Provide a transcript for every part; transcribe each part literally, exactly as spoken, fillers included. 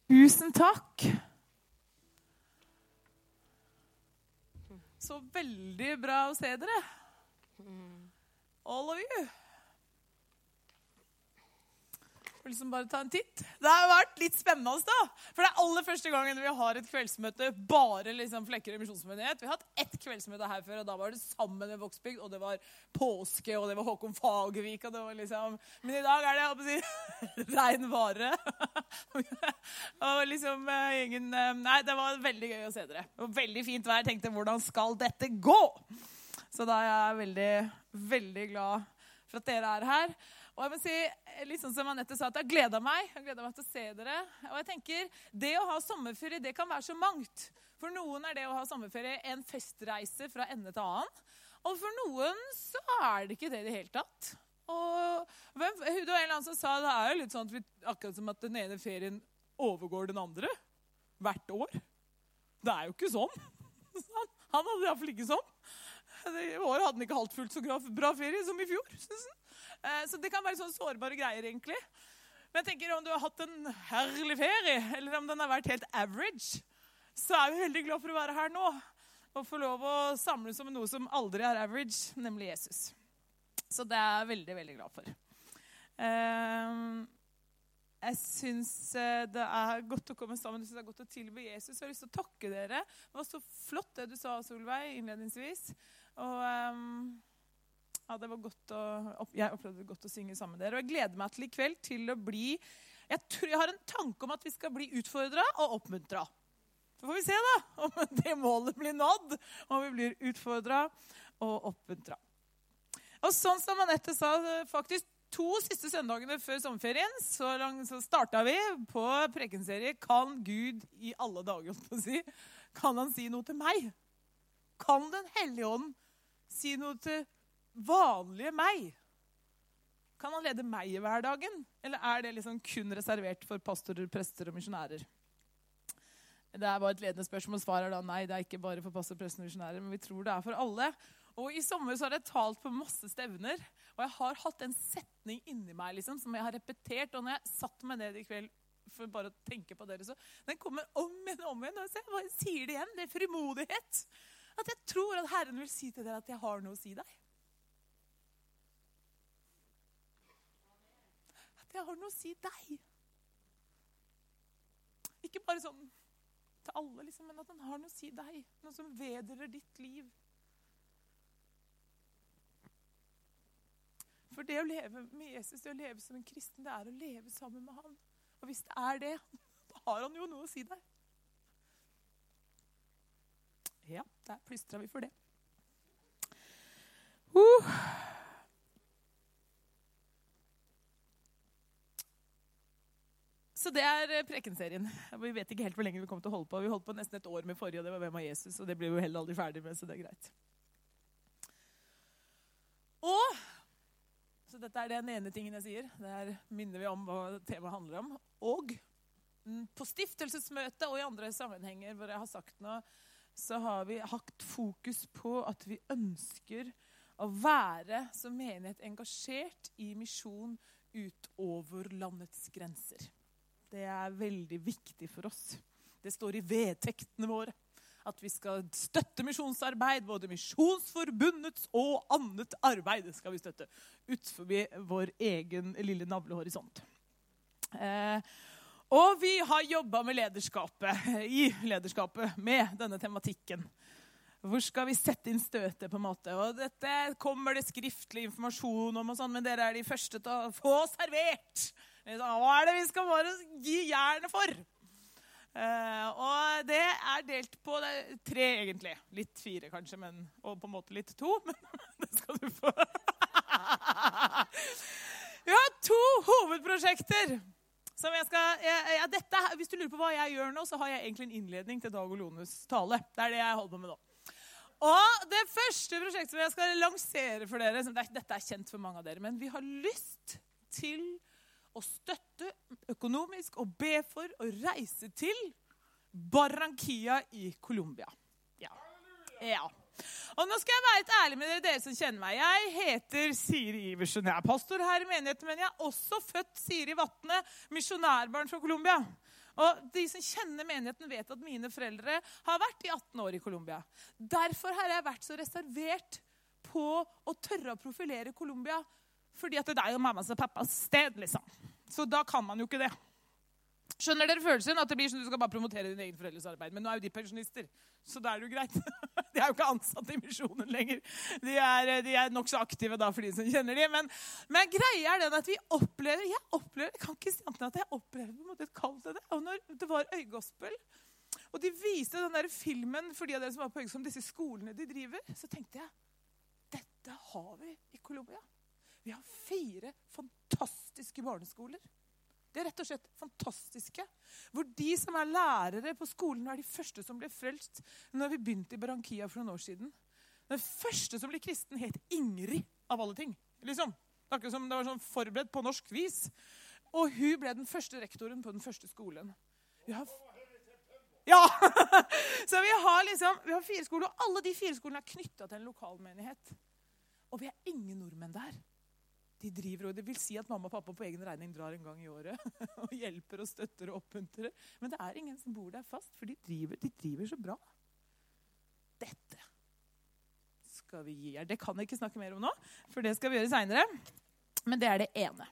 Tusen takk. Så veldig bra å se dere. All of you. Jeg vil liksom bare ta en titt. Det har vært litt spennende da. For det er aller første gangen vi har et kveldsmøte, bare liksom Flekkerøy misjonsmenighet. Vi har hatt ett kveldsmøte her før, og da var det sammen med Vågsbygd, og det var påske, og det var Håkon Fagervik, og det var liksom... Men i dag er det, jeg håper å si, rein vare. Og liksom ingen... Nei, det var veldig gøy å se dere. Det var veldig fint vær. Jeg tenkte, hvordan skal dette gå? Så da er jeg veldig, veldig glad for at dere er her. Og jeg må si, litt sånn som Anette sa, at jeg gleder meg. Jeg gleder meg til å se dere. Og jeg tenker, det å ha sommerferie, det kan være så mangt. For noen er det å ha sommerferie en festreise fra ende til annen. Og for noen så er det ikke det i det hele tatt. Og hvem, det var en eller annen som sa, det er jo litt sånn at vi, akkurat som at den ene ferien overgår den andre. Hvert år. Det er jo ikke sånn. Han hadde i hvert fall ikke sånn. I år hadde han ikke halvt fullt så bra ferie som i fjor, synes han. Så det kan være sånne sårbare greier egentlig. Men jeg tenker om du har hatt en herlig ferie, eller om den har vært helt average, så er vi veldig glad for å være her nå. Og få lov å samles om noe som aldri er average, nemlig Jesus. Så det er jeg veldig, veldig glad for. Jeg synes det er godt å komme sammen. Jeg synes det er godt å tilbe Jesus. Jeg har lyst til å takke dere. Det var så flott det du sa, Solveig, innledningsvis. Og... Um Ja, det var godt å, jeg opplevde det godt å synge sammen med dere. Og jeg gleder meg til i kveld til å bli, jeg, tror, jeg har en tanke om at vi skal bli utfordret og oppmuntret. Så får vi se da, om det målet blir nådd, om vi blir utfordret og oppmuntret. Og sånn som Anette sa, faktisk to siste søndagene før sommerferien, så, lang, så startet vi på prekenserie Kan Gud i alle dager, å si, kan han si noe til meg? Kan den Hellige Ånd si noe til vanlige meg? Kan han lede meg i hverdagen? Eller er det liksom kun reservert for pastorer, prester og misjonærer? Det er bare et ledende spørsmål. Svaret er da nei, det er ikke bare for pastorer, prester og misjonærer, men vi tror det er for alle. Og i sommer så har jeg talt på masse stevner, og jeg har hatt en setning inni meg liksom, som jeg har repetert, og når jeg satt meg ned i kveld for bare å tenke på dere, så den kommer om igjen og om igjen, og jeg bare sier det igjen, det er frimodighet. At jeg tror at Herren vil si til dere at jeg har noe å si deg. Jeg har noe å si deg. Ikke bare sånn til alle, liksom, men at han har noe å si deg. Noe som vedrører ditt liv. For det å leve med Jesus, det å leve som en kristen, det er å leve sammen med han. Og hvis det er det, da har han jo noe å si deg. Ja, der plystrer vi for det. Uh. Så det er prekenserien. Vi vet ikke helt hvor lenge vi kommer til å holde på. Vi holdt på nesten et år med forrige, og det var Hvem er Jesus? Og det blir jo heller aldri ferdig med, så det er greit. Og, så dette er den ene tingen jeg sier. Der minner vi om hva temaet handler om. Og på stiftelsesmøte og i andre sammenhenger hvor jeg har sagt noe, så har vi hatt fokus på at vi ønsker å være som menighet engasjert i misjon utover landets grenser. Det er veldig viktig for oss. Det står i vedtektene våre at vi skal støtte misjonsarbeid, både misjonsforbundets og annet arbeid skal vi støtte ut forbi vår egen lille navlehorisont. Eh, og vi har jobbet med lederskapet, i lederskapet med denne tematikken. Hvor skal vi sette inn støtet på en måte? Og dette kommer det skriftlig informasjon om og sånn, men dere er de første til å få servert. Hva er det vi skal bare gi jernet for? Uh, og det er delt på det, tre egentlig. Litt fire kanskje, men, og på en måte litt to, men det skal du få. Vi har to hovedprosjekter. Som jeg skal, jeg, jeg, dette, hvis du lurer på hva jeg gjør nå, så har jeg egentlig en innledning til Dag Olones tale. Det er det jeg holder på med nå. Og det første prosjektet som jeg skal lansere for dere, som det, dette er kjent for mange av dere, men vi har lyst til å støtte økonomisk og be for å reise til Barranquilla i Colombia. Ja. Ja. Og nå skal jeg være litt ærlig med dere, dere som kjenner meg. Jeg heter Siri Iversen. Jeg er pastor her i menigheten, men jeg er også født Siri Vatne, misjonærbarn fra Colombia. Og de som kjenner menigheten vet at mine foreldre har vært i atten år i Colombia. Derfor har jeg vært så reservert på å tørre å profilere Colombia, fordi at det er jo mammas og pappas sted, liksom. Så da kan man jo ikke det. Skjønner dere følelsen at det blir sånn du skal bare promotere din egen foreldres arbeid? Men nå er jo de pensjonister, så da er det jo greit. De er jo ikke ansatt i misjonen lenger. De er, de er nok så aktive da for de som kjenner de. Men, men greia er den at vi opplever, jeg opplever, jeg kan ikke si annet enn at jeg opplever på en måte et kall til det. Og når det var Øygospel, og de viste den der filmen for de av dere som var på Øygospel, om disse skolene de driver, så tenkte jeg, dette har vi i Colombia. Vi har fire fantastiske barneskoler. Det er rett og slett fantastiske. Hvor de som er lærere på skolen er de første som ble frelst når vi begynte i Barranquilla for noen år siden. Den første som ble kristen het Ingrid, av alle ting. Liksom. Det var ikke som det var sånn forberedt på norsk vis. Og hun ble den første rektoren på den første skolen. Vi har... Ja! Så vi har liksom, vi har fire skoler, og alle de fire skolene er knyttet til en lokalmenighet. Og vi er ingen nordmenn der. De driver, og det vil si at mamma og pappa på egen regning drar en gang i året og hjelper og støtter og oppmuntrer. Men det er ingen som bor der fast, for de driver, de driver så bra. Dette skal vi gi her. Det kan jeg ikke snakke mer om nå, for det skal vi gjøre senere. Men det er det ene.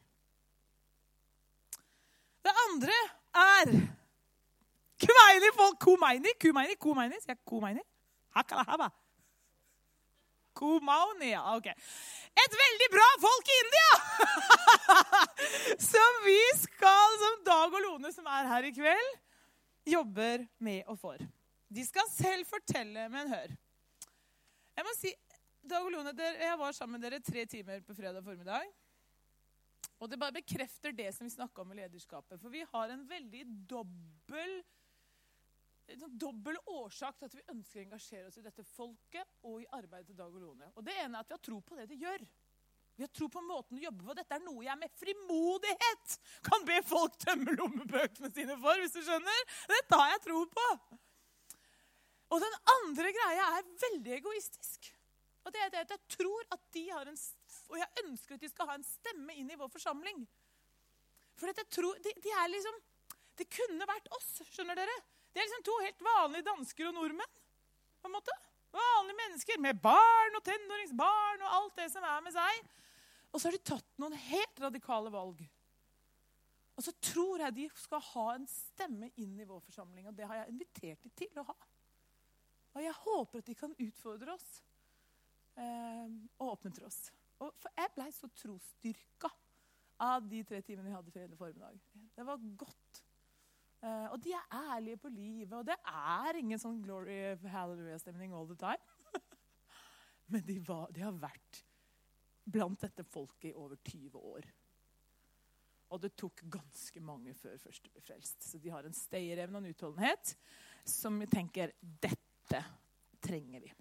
Det andre er Kumeini folk, Kumeini, Kumeini, Kumeini, sier jeg Kumeini? Hakalahaba. Kumauni, ja, ok. Et veldig bra folk i India! Som vi skal, som Dag og Lone, som er her i kveld, jobber med og for. De skal selv fortelle, men hør. Jeg må si, Dag og Lone, jeg var sammen med dere tre timer på fredag formiddag. Og det bare bekrefter det som vi snakket om i lederskapet. For vi har en veldig dobbel en dobbel årsak til at vi ønsker å engasjere oss i dette folket og i arbeidet til Dag og Lone. Og det ene er at vi har tro på det de gjør. Vi har tro på måten å jobbe på. Dette er noe jeg med frimodighet kan be folk tømme lommebøkene sine for, hvis du skjønner. Dette har jeg tro på. Og den andre greia er veldig egoistisk. Og det er det at jeg tror at de har en, og jeg ønsker at de skal ha en stemme inn i vår forsamling. For jeg tror, de, de er liksom, det kunne vært oss, skjønner dere? Det er liksom to helt vanlige dansker og nordmenn, på en måte. Vanlige mennesker med barn og tenåringsbarn og alt det som er med seg. Og så har de tatt noen helt radikale valg. Og så tror jeg de skal ha en stemme inn i vår forsamling, og det har jeg invitert de til å ha. Og jeg håper at de kan utfordre oss eh, og oppmuntre oss. Og for jeg ble så trosstyrka av de tre timene vi hadde fredag formiddag. Det var godt. Uh, og de er ærlige på livet, og det er ingen sånn glory hallelujah-stemning all the time. Men de, var, de har vært blant dette folket i over tyve år. Og det tok ganske mange før første ble frelst. Så de har en stayerevne og en utholdenhet som vi tenker, dette trenger vi.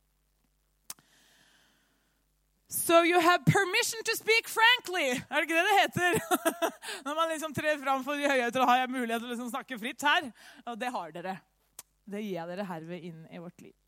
So you have permission to speak frankly. Er det ikke det det heter? Når man liksom trer fram for de høyhøyder, har jeg mulighet til å liksom snakke fritt her. Og det har dere. Det gir jeg dere herved inn i vårt liv.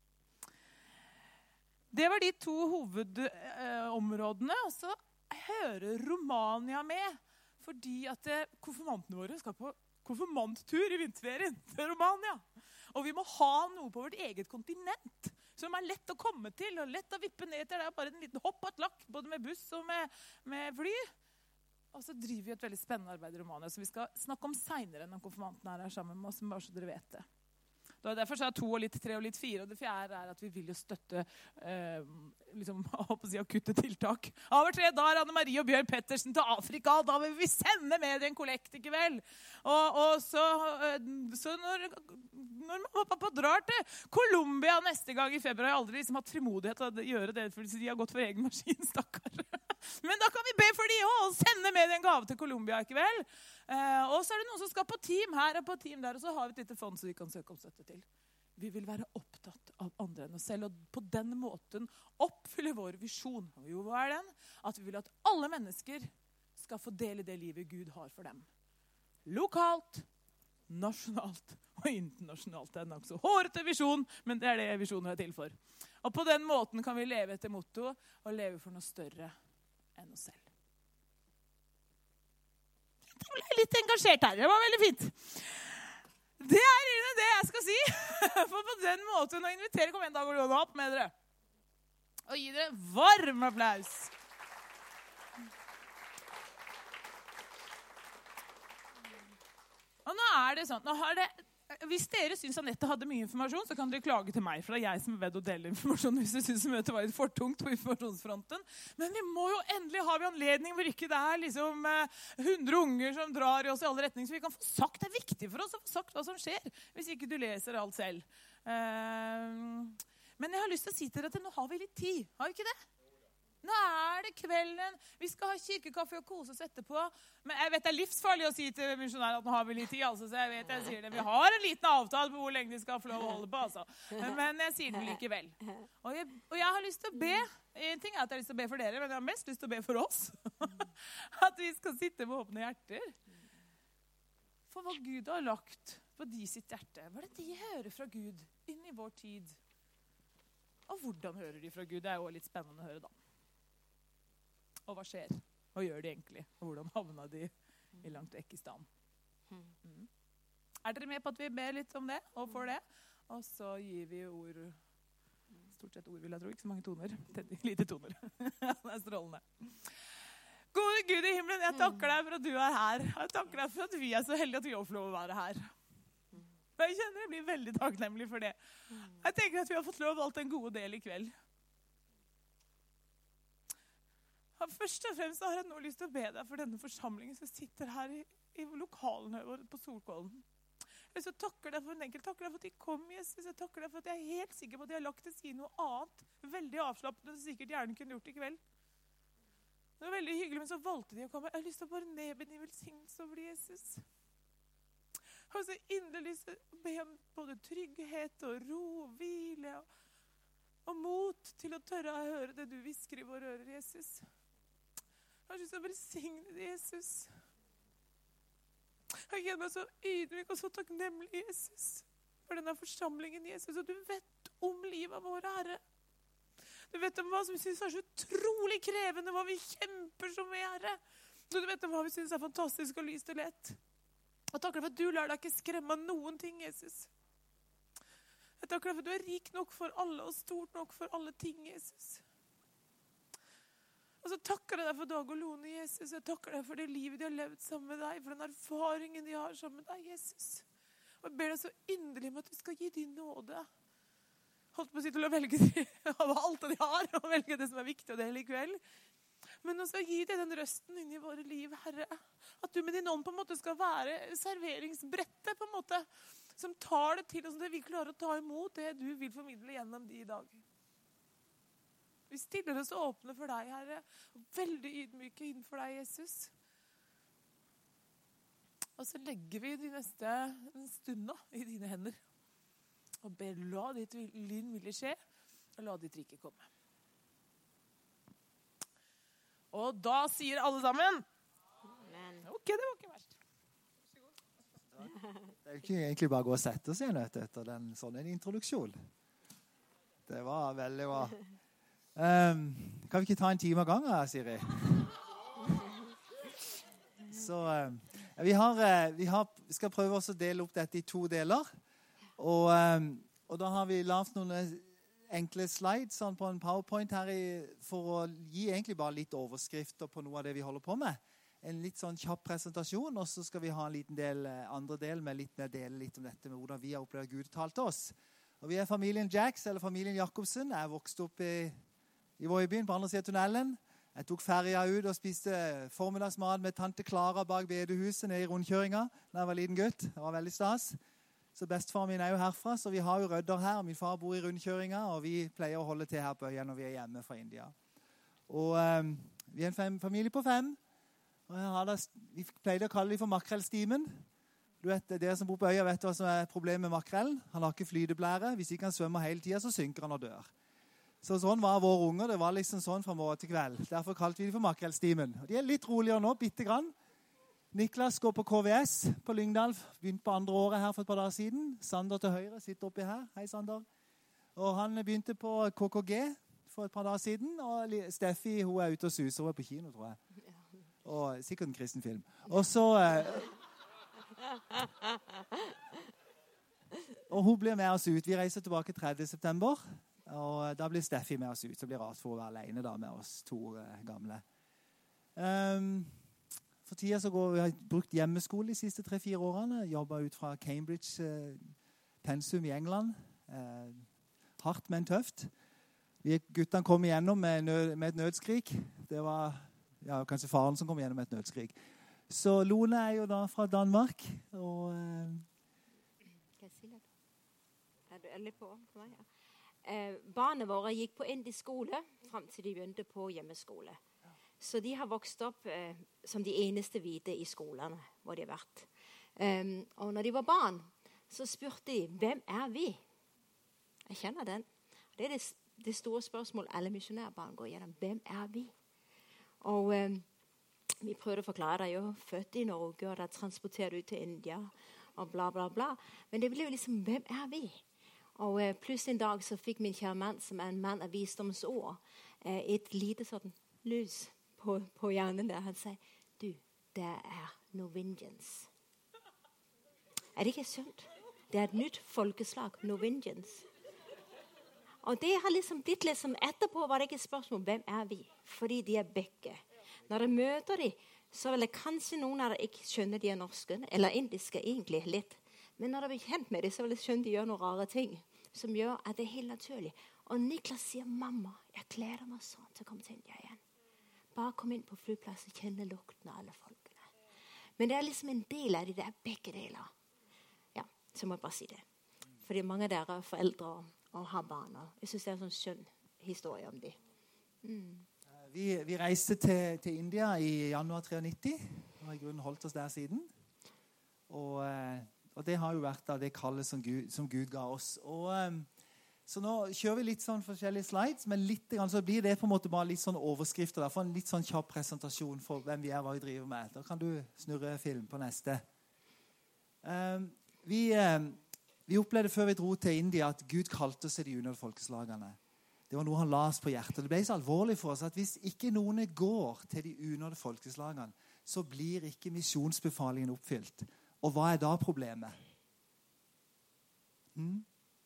Det var de to hovedområdene. Og så hører Romania med. Fordi at konfirmantene våre skal på konfirmanttur i vinterferien til Romania. Og vi må ha noe på vårt eget kontinent som er lett å komme til, og lett å vippe ned til. Det er bare en liten hopp og et lakk, både med buss og med, med fly. Og så driver vi et veldig spennende arbeid i Romania, som vi skal snakke om senere når konfirmantene er her sammen med oss, bare så dere vet det. Derfor er to og litt tre og litt fire, og det fjerde er at vi vil jo støtte eh, liksom, jeg håper å si, akutte tiltak. Over tre dager Anne Marie og Bjørn Pettersen til Afrika, da vil vi sende med en kollekt, ikke vel? Og, og så, så når, når mamma og pappa drar til Colombia neste gang i februar, har jeg aldri liksom hatt frimodighet til å gjøre det, for de har gått for egen maskin, stakkar. Men da kan vi be for de også, og sende med en gave til Colombia, ikke vel? Uh, og så er det noen som skal på team her og på team der, og så har vi et lite fond som vi kan søke om støtte til. Vi vil være opptatt av andre enn oss selv, og på den måten oppfylle vår visjon. Og jo, hva er den? At vi vil at alle mennesker skal få del i det livet Gud har for dem. Lokalt, nasjonalt og internasjonalt. Det er nok så hårete visjon, men det er det visjonen er til for. Og på den måten kan vi leve etter motto, og leve for noe større enn oss selv. ble jeg litt engasjert her. Det var veldig fint. Det er det jeg skal si. For på den måten å invitere, kom igjen, da går det opp med dere. Og gi dere varm applaus. Og nå er det sånn, nå har det, hvis dere synes Anette hadde mye informasjon, så kan dere klage til meg, for det er jeg som er ved å dele informasjon hvis dere synes møtet var litt for tungt på informasjonsfronten. Men vi må jo endelig ha vi anledning hvor ikke det er liksom hundre unger som drar i oss i alle retninger, så vi kan få sagt, det er viktig for oss å få sagt hva som skjer, hvis ikke du leser alt selv. Uh, men jeg har lyst til å si til dere at nå har vi litt tid, har vi ikke det? Nå er det kvelden, vi skal ha kirkekaffe og kose oss etterpå. Men jeg vet det er livsfarlig å si til misjonærer at nå har vi litt tid, altså, så jeg vet jeg sier det. Vi har en liten avtale på hvor lenge de skal få lov å holde på, altså. Men jeg sier det likevel. Og jeg, og jeg har lyst til å be, en ting er at jeg har lyst til å be for dere, men jeg har mest lyst til å be for oss. At vi skal sitte med åpne hjerter. For hva Gud har lagt på de sitt hjerte, hva er det de hører fra Gud inn i vår tid? Og hvordan hører de fra Gud? Det er jo litt spennende å høre da. Og hva skjer? Hva gjør de egentlig? Og hvordan havna de i langt vekk i stand? Mm. Er dere med på at vi ber litt om det, og får det? Og så gir vi ord, stort sett ord vil jeg tro, ikke så mange toner. Lite toner. Det er strålende. Gode Gud i himmelen, jeg takker deg for at du er her. Jeg takker deg for at vi er så heldige at vi får lov å være her. Jeg kjenner jeg blir veldig takknemlig for det. Jeg tenker at vi har fått lov å valgt en god del i kveld. Først og fremst har jeg nå lyst til å be deg for denne forsamlingen som sitter her i, i lokalene på Solkollen. Jeg takker deg for en enkelt, takker deg for at de kom, Jesus. Jeg takker deg for at jeg er helt sikker på at de har lagt til side noe annet. Veldig avslappende, som sikkert gjerne kunne gjort i kveld. Det var veldig hyggelig, men så valgte de å komme. Jeg har lyst til å bare nedbe din velsignelse over det, Jesus. Jeg har så inderlig lyst til å be om både trygghet og ro og hvile og, og mot til å tørre å høre det du visker i våre ører, Jesus. Jeg har lyst til å velsigne det, Jesus. Jeg kjenner meg så ydmyk og så takknemlig, Jesus, for denne forsamlingen, Jesus. Og du vet om livet våre, Herre. Du vet om hva som vi synes er så utrolig krevende, hva vi kjemper som vi, Herre. Og du vet om hva vi synes er fantastisk og lyst og lett. Jeg takker deg for at du lar deg ikke skremme av noen ting, Jesus. Jeg takker deg for at du er rik nok for alle og stort nok for alle ting, Jesus. Og så takker jeg deg for Dag og Lone, Jesus. Jeg takker deg for det livet de har levd sammen med deg, for den erfaringen de har sammen med deg, Jesus. Og jeg ber deg så inderlig om at du skal gi din nåde. Holdt på å si til å velge de, av alt det de har, og velge det som er viktig å dele i kveld. Men også gi deg den røsten inn i våre liv, Herre. At du med din ånd på en måte skal være serveringsbrettet, på en måte, som tar det til, og som det vi klarer å ta imot det du vil formidle gjennom de i dag. Vi stiller oss åpne for deg, Herre, og veldig ydmyke innenfor deg, Jesus. Og så legger vi de neste stundene i dine hender, og ber, la ditt din vilje skje, og la ditt rike komme. Og da sier alle sammen, Amen. Ok, det var ikke verst. Det er ikke egentlig bare å gå og sette oss igjen etter den sånn en introduksjon. Det var veldig bra. Um, kan vi ikke ta en time av gangen, Siri? Så um, vi, har, uh, vi, har, vi skal prøve også å dele opp dette i to deler. Og, um, og da har vi lavet noen enkle slides sånn på en PowerPoint her i, for å gi egentlig bare litt overskrifter på noe av det vi holder på med. En litt sånn kjapp presentasjon, og så skal vi ha en liten del, andre del med litt mer dele litt om dette med hvordan vi har opplevd Gud talt til oss. Og vi er familien Jacks, eller familien Jakobsen. Jeg vokste opp i i Vårbyen på andre siden av tunnelen. Jeg tok ferja ut og spiste formiddagsmat med tante Klara bak bedehuset nede i rundkjøringa da jeg var liten gutt. Det var veldig stas. Så bestefaren min er jo herfra, så vi har jo rødder her. Min far bor i rundkjøringa, og vi pleier å holde til her på øya når vi er hjemme fra India. Og um, vi er en fem, familie på fem. Og jeg har da, vi pleier å kalle dem for makrellstimen. Du vet, dere som bor på øya vet hva som er problemet med makrellen. Han har ikke flyteblære. Hvis ikke han svømmer hele tiden, så synker han og dør. Så sånn var våre unger. Det var liksom sånn fra morgen til kveld. Derfor kalte vi dem for makrellstimen. Og de er litt roligere nå, bitte grann. Niklas går på K V S på Lyngdal. Begynte på andre året her for et par dager siden. Sander til høyre sitter oppi her. Hei, Sander. Og han begynte på K K G for et par dager siden. Og Steffi, hun er ute og suser. Hun er på kino, tror jeg. Og sikkert en kristen film. Og så... Eh, og hun blir med oss ut. Vi reiser tilbake tredje september. Og da blir Steffi med oss ut. Så blir det rart for å være alene da, med oss to eh, gamle. Um, for tida så går vi har brukt hjemmeskole de siste tre-fire årene. Jobbet ut fra Cambridge eh, pensum i England. Eh, hardt, men tøft. Vi guttene kom igjennom med, nød, med et nødskrik. Det var ja, kanskje faren som kom igjennom med et nødskrik. Så Lone er jo da fra Danmark. Og... Eh, Kan jeg si det? Er du ærlig på for meg? Ja. Eh, barnet våre gikk på indisk skole frem til de begynte på hjemmeskole. Så de har vokst opp eh, som de eneste hvite i skolene hvor de har vært. Um, og når de var barn, så spurte de, hvem er vi? Jeg kjenner den. Det er det, det store spørsmålet alle misjonærbarn går gjennom. Hvem er vi? Og um, vi prøvde å forklare deg jo, født i Norge, og da transportert ut til India, og bla, bla, bla. Men det ble jo liksom, hvem er vi? Og uh, plutselig en dag så fikk min kjære mann, som er en mann av visdomsord, uh, et lite sånn lys på, på hjernen der. Han sier, du, det er Norwegians. Er det ikke sunt? Det er et nytt folkeslag, Norwegians. Og det har liksom blitt liksom, etterpå var det ikke spørsmål, hvem er vi? Fordi de er begge. Når jeg møter dem, så vil det kanskje noen av dem ikke skjønne de er norske, eller indiske egentlig litt. Men når jeg blir kjent med dem, så vil jeg skjønne de gjør noen rare ting, som gjør at det er helt naturlig. Og Niklas sier, mamma, jeg gleder meg sånn til å komme til India igjen. Bare kom inn på flyplassen, kjenne lukten av alle folkene. Men det er liksom en del av det, det er begge deler. Ja, så må jeg bare si det. Fordi mange av dere er foreldre og, og har barn, og jeg synes det er en sånn skjønn historie om det. Mm. Vi, vi reiste til, til India i januar nittiotre, og i grunnen holdt oss der siden. Og, og det har jo vært da det kallet som Gud, som Gud ga oss. Og, så nå kjører vi litt sånn forskjellige slides, men litt, så blir det på en måte bare litt sånn overskrifter. Da, for en litt sånn kjapp presentasjon for hvem vi er, hva vi driver med. Da kan du snurre film på neste. Um, vi, um, vi opplevde før vi dro til India at Gud kalte oss til de unådde folkeslagene. Det var noe han la oss på hjertet. Det ble så alvorlig for oss at hvis ikke noen går til de unådde folkeslagene, så blir ikke misjonsbefalingen oppfylt. Og hva er da problemet? Hmm?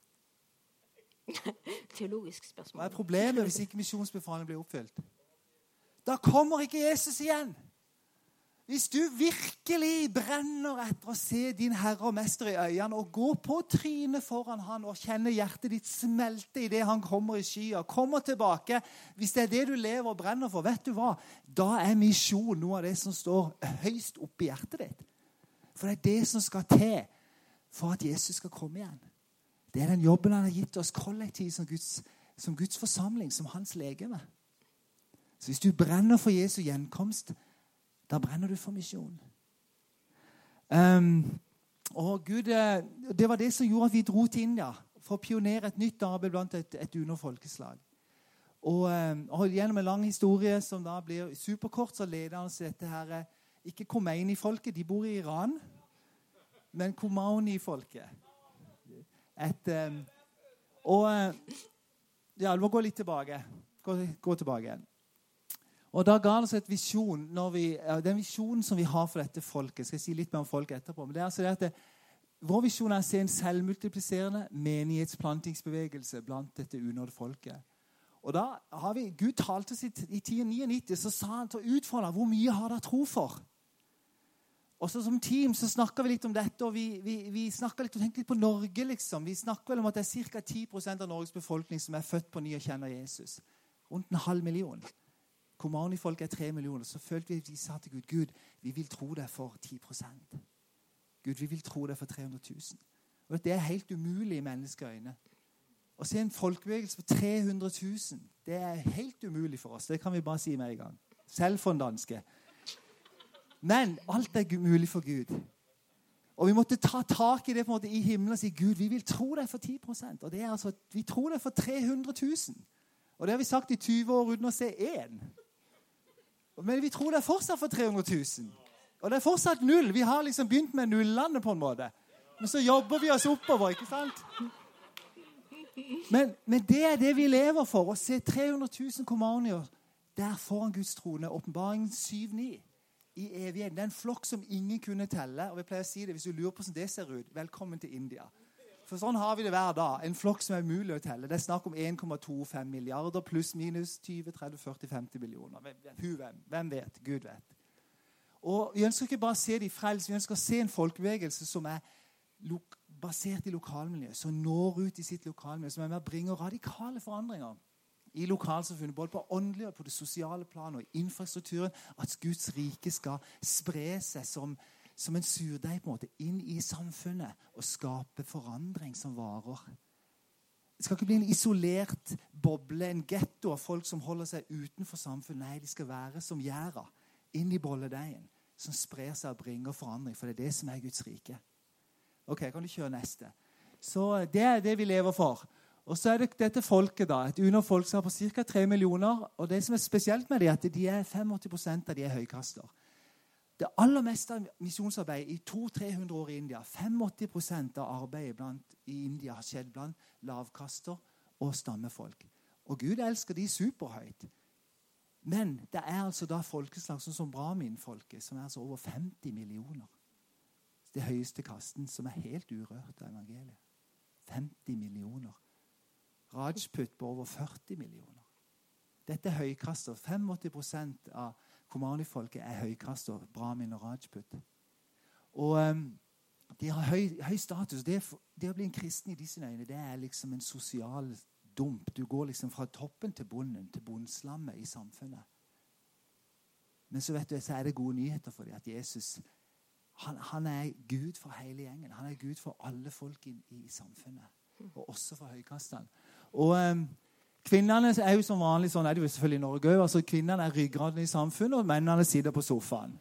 Teologisk spørsmål. Hva er problemet hvis ikke misjonsbefalingen blir oppfylt? Da kommer ikke Jesus igjen. Hvis du virkelig brenner etter å se din Herre og Mester i øynene og gå på trynet foran han og kjenne hjertet ditt smelte i det han kommer i skya, kommer tilbake, hvis det er det du lever og brenner for, vet du hva? Da er misjon noe av det som står høyst oppe i hjertet ditt. For det er det som skal til for at Jesus skal komme igjen. Det er den jobben han har gitt oss kollektivt som Guds, som Guds forsamling, som hans legeme. Så hvis du brenner for Jesu gjenkomst, da brenner du for misjon. Um, og Gud, det var det som gjorde at vi dro til India for å pionere et nytt arbeid blant et, et unådd folkeslag. Og, um, og gjennom en lang historie som da blir superkort, så leder han oss dette her, ikke Khomeini-folket, de bor i Iran, men Khomeini-folket. Et, um, og ja, vi må gå litt tilbake. Gå, gå tilbake igjen. Og da ga han oss et visjon, når vi, den visjonen som vi har for dette folket. Skal jeg si litt mer om folket etterpå. Men det er altså det at det, vår visjon er å se en selvmultipliserende menighetsplantingsbevegelse blant dette unådde folket. Og da har vi, Gud talte oss i, i ti nittini, så sa han til å utfordre hvor mye har dere tro for? Og så som team så snakker vi litt om dette, og vi, vi, vi snakker litt og tenker litt på Norge, liksom. Vi snakker vel om at det er cirka ti prosent av Norges befolkning som er født på ny og kjenner Jesus. Rundt en halv million. Khomeini-folk er tre millioner, så følte vi at vi sa til Gud, Gud, vi vil tro det for ti prosent. Gud, vi vil tro det for tre hundre tusen. Og det er helt umulig i menneskeøyne. Å se en folkebevegelse for tre hundre tusen, det er helt umulig for oss. Det kan vi bare si med en gang. Selv for en danske. Men alt er mulig for Gud. Og vi måtte ta tak i det på en måte i himmelen og si, Gud, vi vil tro det for ti prosent. Og det er altså, vi tror det for tre hundre tusen. Og det har vi sagt i tyve år uten å se én. Men vi tror det er fortsatt for tre hundre tusen. Og det er fortsatt null. Vi har liksom begynt med nullene på en måte. Men så jobber vi oss oppover, ikke sant? Men, men det er det vi lever for. Å se tre hundre tusen khomeinier der foran Guds trone. Åpenbaringen syv ni. i evigheten. Det er en flokk som ingen kunne telle. Og vi pleier å si det, hvis du lurer på hvordan det ser ut, velkommen til India. For sånn har vi det hver dag. En flokk som er mulig å telle. Det er snakk om en komma tjuefem milliarder pluss minus tjue, tretti, førti, femti millioner. Hvem, hvem vet? Gud vet. Og vi ønsker ikke bare å se de frelst, vi ønsker å se en folkebevegelse som er basert i lokalmiljøet, som når ut i sitt lokalmiljø, som er med å bringe radikale forandringer i lokalsamfunnet, både på åndelig og på det sosiale plan og i infrastrukturen, at Guds rike skal spre seg som, som en surdeig på en måte inn i samfunnet og skape forandring som varer. Det skal ikke bli en isolert boble, en getto av folk som holder seg utenfor samfunnet. Nei, de skal være som gjæra inn i bolledeigen, som sprer seg og bringer forandring, for det er det som er Guds rike. Ok, kan du kjøre neste? Så det er det vi lever for. Og så er det dette folket da, et underfolk som er på ca. tre millioner, og det som er spesielt med det er at de er femogåtti prosent av de er høykaster. Det aller meste av misjonsarbeid i to til tre hundre år i India, femogåtti prosent av arbeidet blant, i India har skjedd blant lavkaster og stammefolk. Og Gud elsker de superhøyt. Men det er altså da folkeslag sånn som Brahmin-folket, som er altså over femti millioner. Det høyeste kasten, som er helt urørt av evangeliet. femti millioner. Rajput på over førti millioner. Dette er høykaster. femogåtti prosent av Komani-folket er høykaster, Brahmin og Rajput. Og um, de har høy, høy status. Det, det å bli en kristen i disse øyne, det er liksom en sosial dump. Du går liksom fra toppen til bunnen, til bunnslammet i samfunnet. Men så vet du, så er det gode nyheter for dem, at Jesus, han, han er Gud for hele gjengen. Han er Gud for alle folk i, i samfunnet. Og også for høykastene. Og um, kvinnene er jo som vanlig, sånn er det jo selvfølgelig i Norge også. Altså, kvinnene er ryggraden i samfunnet, og mennene sitter på sofaen.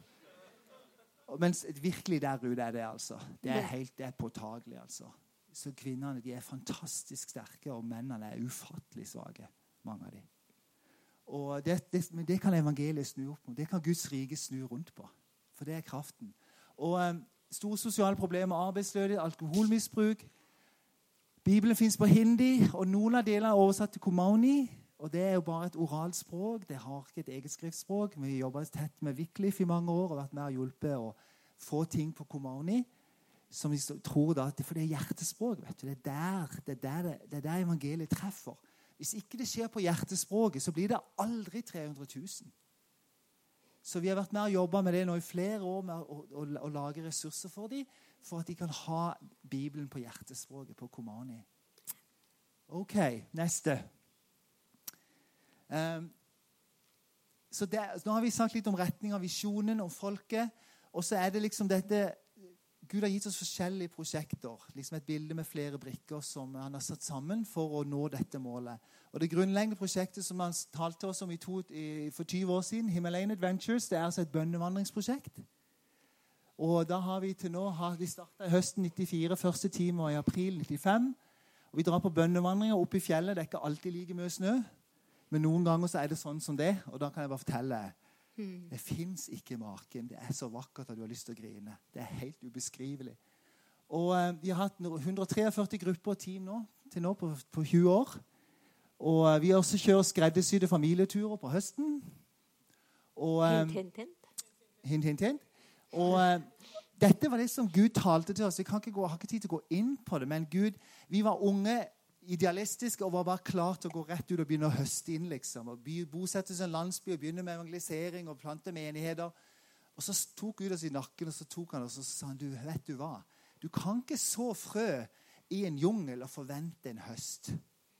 Mens virkelig der ute er det altså. Det er helt det er påtagelig altså. Så kvinnene de er fantastisk sterke, og mennene er ufattelig svake, mange av dem. Og det, det, men det kan evangeliet snu opp på. Det kan Guds rike snu rundt på. For det er kraften. Og um, store sosiale problemer, arbeidsløshet, alkoholmisbruk. Bibelen finnes på hindi, og noen av delene er oversatt til Kumaoni. Og det er jo bare et oralt språk. Det har ikke et eget skriftspråk. Vi har jobbet tett med Wycliffe i mange år og vært med og hjulpet å få ting på Kumaoni. Som vi tror da, for det er hjertespråk. Vet du. Det, er der, det, er der, det er der evangeliet treffer. Hvis ikke det skjer på hjertespråket, så blir det aldri tre hundre tusen. Så vi har vært med og jobbet med det nå i flere år med å, å, å lage ressurser for dem, for at de kan ha Bibelen på hjertespråket, på Kumani. Ok, neste. Um, så det, nå har vi sagt litt om retning av visjonen, om folket, og så er det liksom dette, Gud har gitt oss forskjellige prosjekter, liksom et bilde med flere brikker som han har satt sammen for å nå dette målet. Og det grunnleggende prosjektet som han talte oss om i to, i, for tyve år siden, Himalayan Adventures, det er altså et bønnevandringsprosjekt. Og da har vi til nå, har vi startet i høsten nittifire, første time i april nittifem. Og vi drar på bønnevandringer opp i fjellet, det er ikke alltid like mye snø. Men noen ganger så er det sånn som det, og da kan jeg bare fortelle, mm. det finnes ikke maken. Det er så vakkert at du har lyst til å grine. Det er helt ubeskrivelig. Og eh, vi har hatt one hundred trettitre grupper og team nå, til nå på, på tjue år. Og eh, vi har også kjørt skreddersydde familieturer på høsten. Og, eh, hint, hint, hint. Hint, hint, hint. Og eh, dette var det som Gud talte til oss. Vi kan ikke gå, har ikke tid til å gå inn på det, men Gud, vi var unge, idealistiske og var bare klar til å gå rett ut og begynne å høste inn, liksom. Og bosette seg i en landsby og begynne med evangelisering og plante menigheter. Og så tok Gud oss i nakken, og så tok han oss og så sa han, du, vet du hva? Du kan ikke så frø i en jungel og forvente en høst.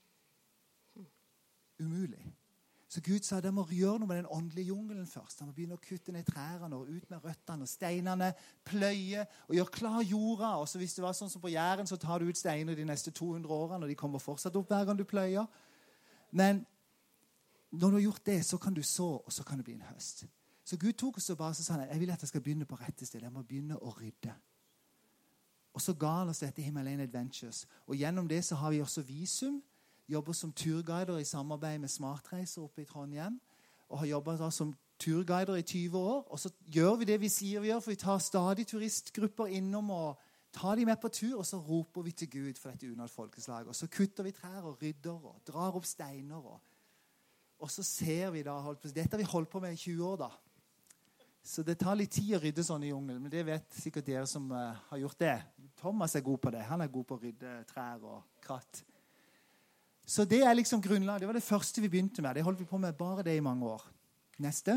Umulig. Så Gud sa, de må gjøre noe med den åndelige jungelen først. De må begynne å kutte ned trærne og ut med røttene og steinene, pløye og gjøre klar jorda. Og så hvis det var sånn som på Jæren, så tar du ut steiner de neste to hundre årene, og de kommer fortsatt opp hver gang du pløyer. Men når du har gjort det, så kan du så, og så kan det bli en høst. Så Gud tok oss og bare så sa han, jeg vil at jeg skal begynne på rette sted. Jeg må begynne å rydde. Og så ga han oss dette Himalayan Adventures. Og gjennom det så har vi også visum. Jobber som turguider i samarbeid med Smartreiser oppe i Trondheim. Og har jobbet da som turguider i tyve år. Og så gjør vi det vi sier vi gjør, for vi tar stadig turistgrupper innom og tar de med på tur, og så roper vi til Gud for dette unnatt folkeslaget. Og så kutter vi trær og rydder og drar opp steiner. Og, og så ser vi da, dette har vi holdt på med i tjue år da. Så det tar litt tid å rydde sånn i jungelen, men det vet sikkert dere som uh, har gjort det. Thomas er god på det. Han er god på å rydde trær og kratt. Så det er liksom grunnlaget. Det var det første vi begynte med. Det holdt vi på med bare det i mange år. Neste.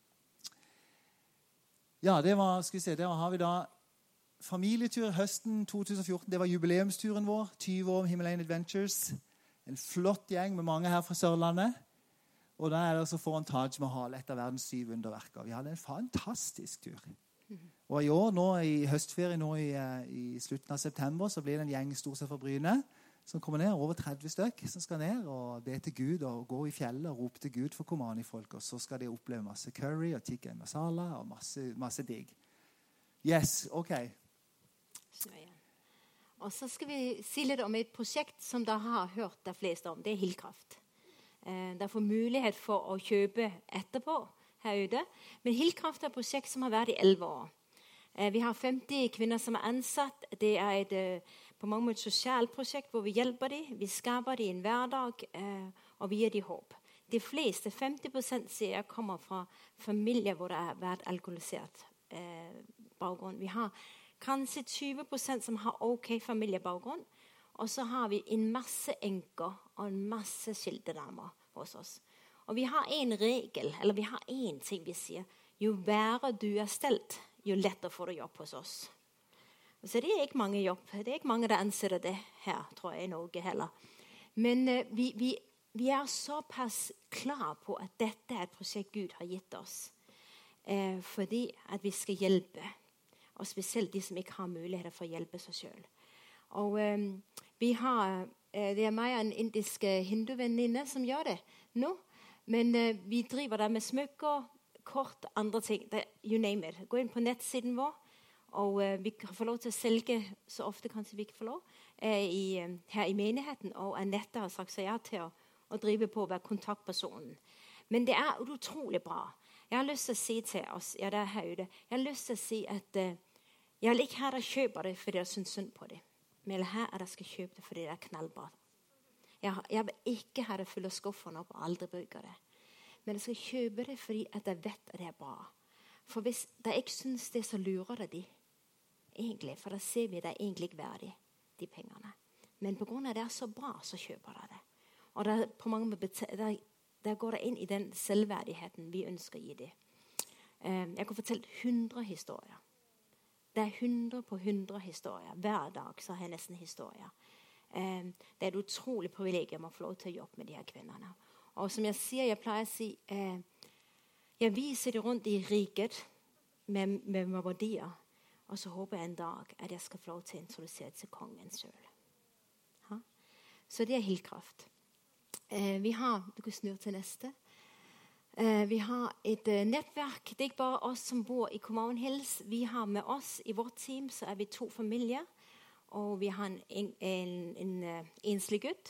Ja, det var, skal vi se, der har vi da familietur høsten to tusen og fjorten. Det var jubileumsturen vår, tyve år om Himalayan Adventures. En flott gjeng med mange her fra Sørlandet. Og da er det altså foran Taj Mahal, et av verdens syv underverker. Vi hadde en fantastisk tur. Og i år, nå i høstferie, nå i, i slutten av september, så blir det en gjeng stort sett fra Bryne, som kommer ned, over tretti stykk, som skal ned og be til Gud, og gå i fjellet og rope til Gud for Komani-folk. Og så skal de oppleve masse curry og tikka masala og masse, masse digg. Yes, ok. Og så skal vi si litt om et prosjekt som dere har hørt de fleste om. Det er Hillkraft. Dere får mulighet for å kjøpe etterpå her ute. Men Hillkraft er et prosjekt som har vært i elleve år. Vi har femti kvinner som er ansatt. Det er et på mange måter sosialt prosjekt hvor vi hjelper dem. Vi skaper dem en hverdag, og vi gir dem håp. De fleste, femti prosent sier jeg, kommer fra familier hvor det har vært alkoholisert bakgrunn. Vi har kanskje tjue prosent som har ok familiebakgrunn. Og så har vi en masse enker og en masse skiltedamer hos oss. Og vi har en regel, eller vi har en ting vi sier. Jo verre du er stelt, jo lettere får du jobb hos oss. Så det er ikke mange jobb. Det er ikke mange der ansetter det her, tror jeg, i Norge heller. Men uh, vi, vi, vi er såpass klar på at dette er et prosjekt Gud har gitt oss. Uh, fordi at vi skal hjelpe. Og spesielt de som ikke har muligheter for å hjelpe seg selv. Og um, vi har, uh, det er meg og en indisk uh, hinduvenninne som gjør det nå. Men uh, vi driver der med smykker, kort, andre ting. Det, you name it. Gå inn på nettsiden vår. Og uh, vi kan få lov til å selge så ofte kanskje vi ikke får lov uh, i, uh, her i menigheten. Og Annette har sagt seg ja til å, å drive på å være kontaktpersonen. Men det er utrolig bra. Jeg har lyst til å si til oss, ja det er her ute, jeg har lyst til å si at uh, jeg vil ikke ha dere kjøpe det fordi dere synes synd på det. Men her er dere skal kjøpe det fordi det er knallbart. Jeg, jeg vil ikke ha det fulle skuffene opp og aldri bruke det. Men jeg skal kjøpe det fordi at jeg vet at det er bra. For hvis jeg ikke synes det, så lurer det de. Egentlig, for da ser vi at det er egentlig ikke verdig, de pengene. Men på grunn av det er så bra, så kjøper jeg det. Og der, på mange der, der går det inn i den selvverdigheten vi ønsker å gi det. Um, jeg kan fortelle hundre historier. Det er hundre på hundre historier. Hver dag så har jeg nesten historier. Um, det er et utrolig privilegium å få lov til å jobbe med de her kvinnerne. Og som jeg sier, jeg pleier å si, uh, jeg viser det rundt i riket med, med, med verdier. Og så håper jeg en dag at jeg skal få lov til å introdusere til kongen selv. Ha? Så det er Hillkraft. Uh, vi har, du kan snu til neste. Uh, vi har et uh, nettverk. Det er ikke bare oss som bor i Comowan Hills. Vi har med oss i vårt team, så er vi to familier. Og vi har en, en, en, en uh, enslig gutt.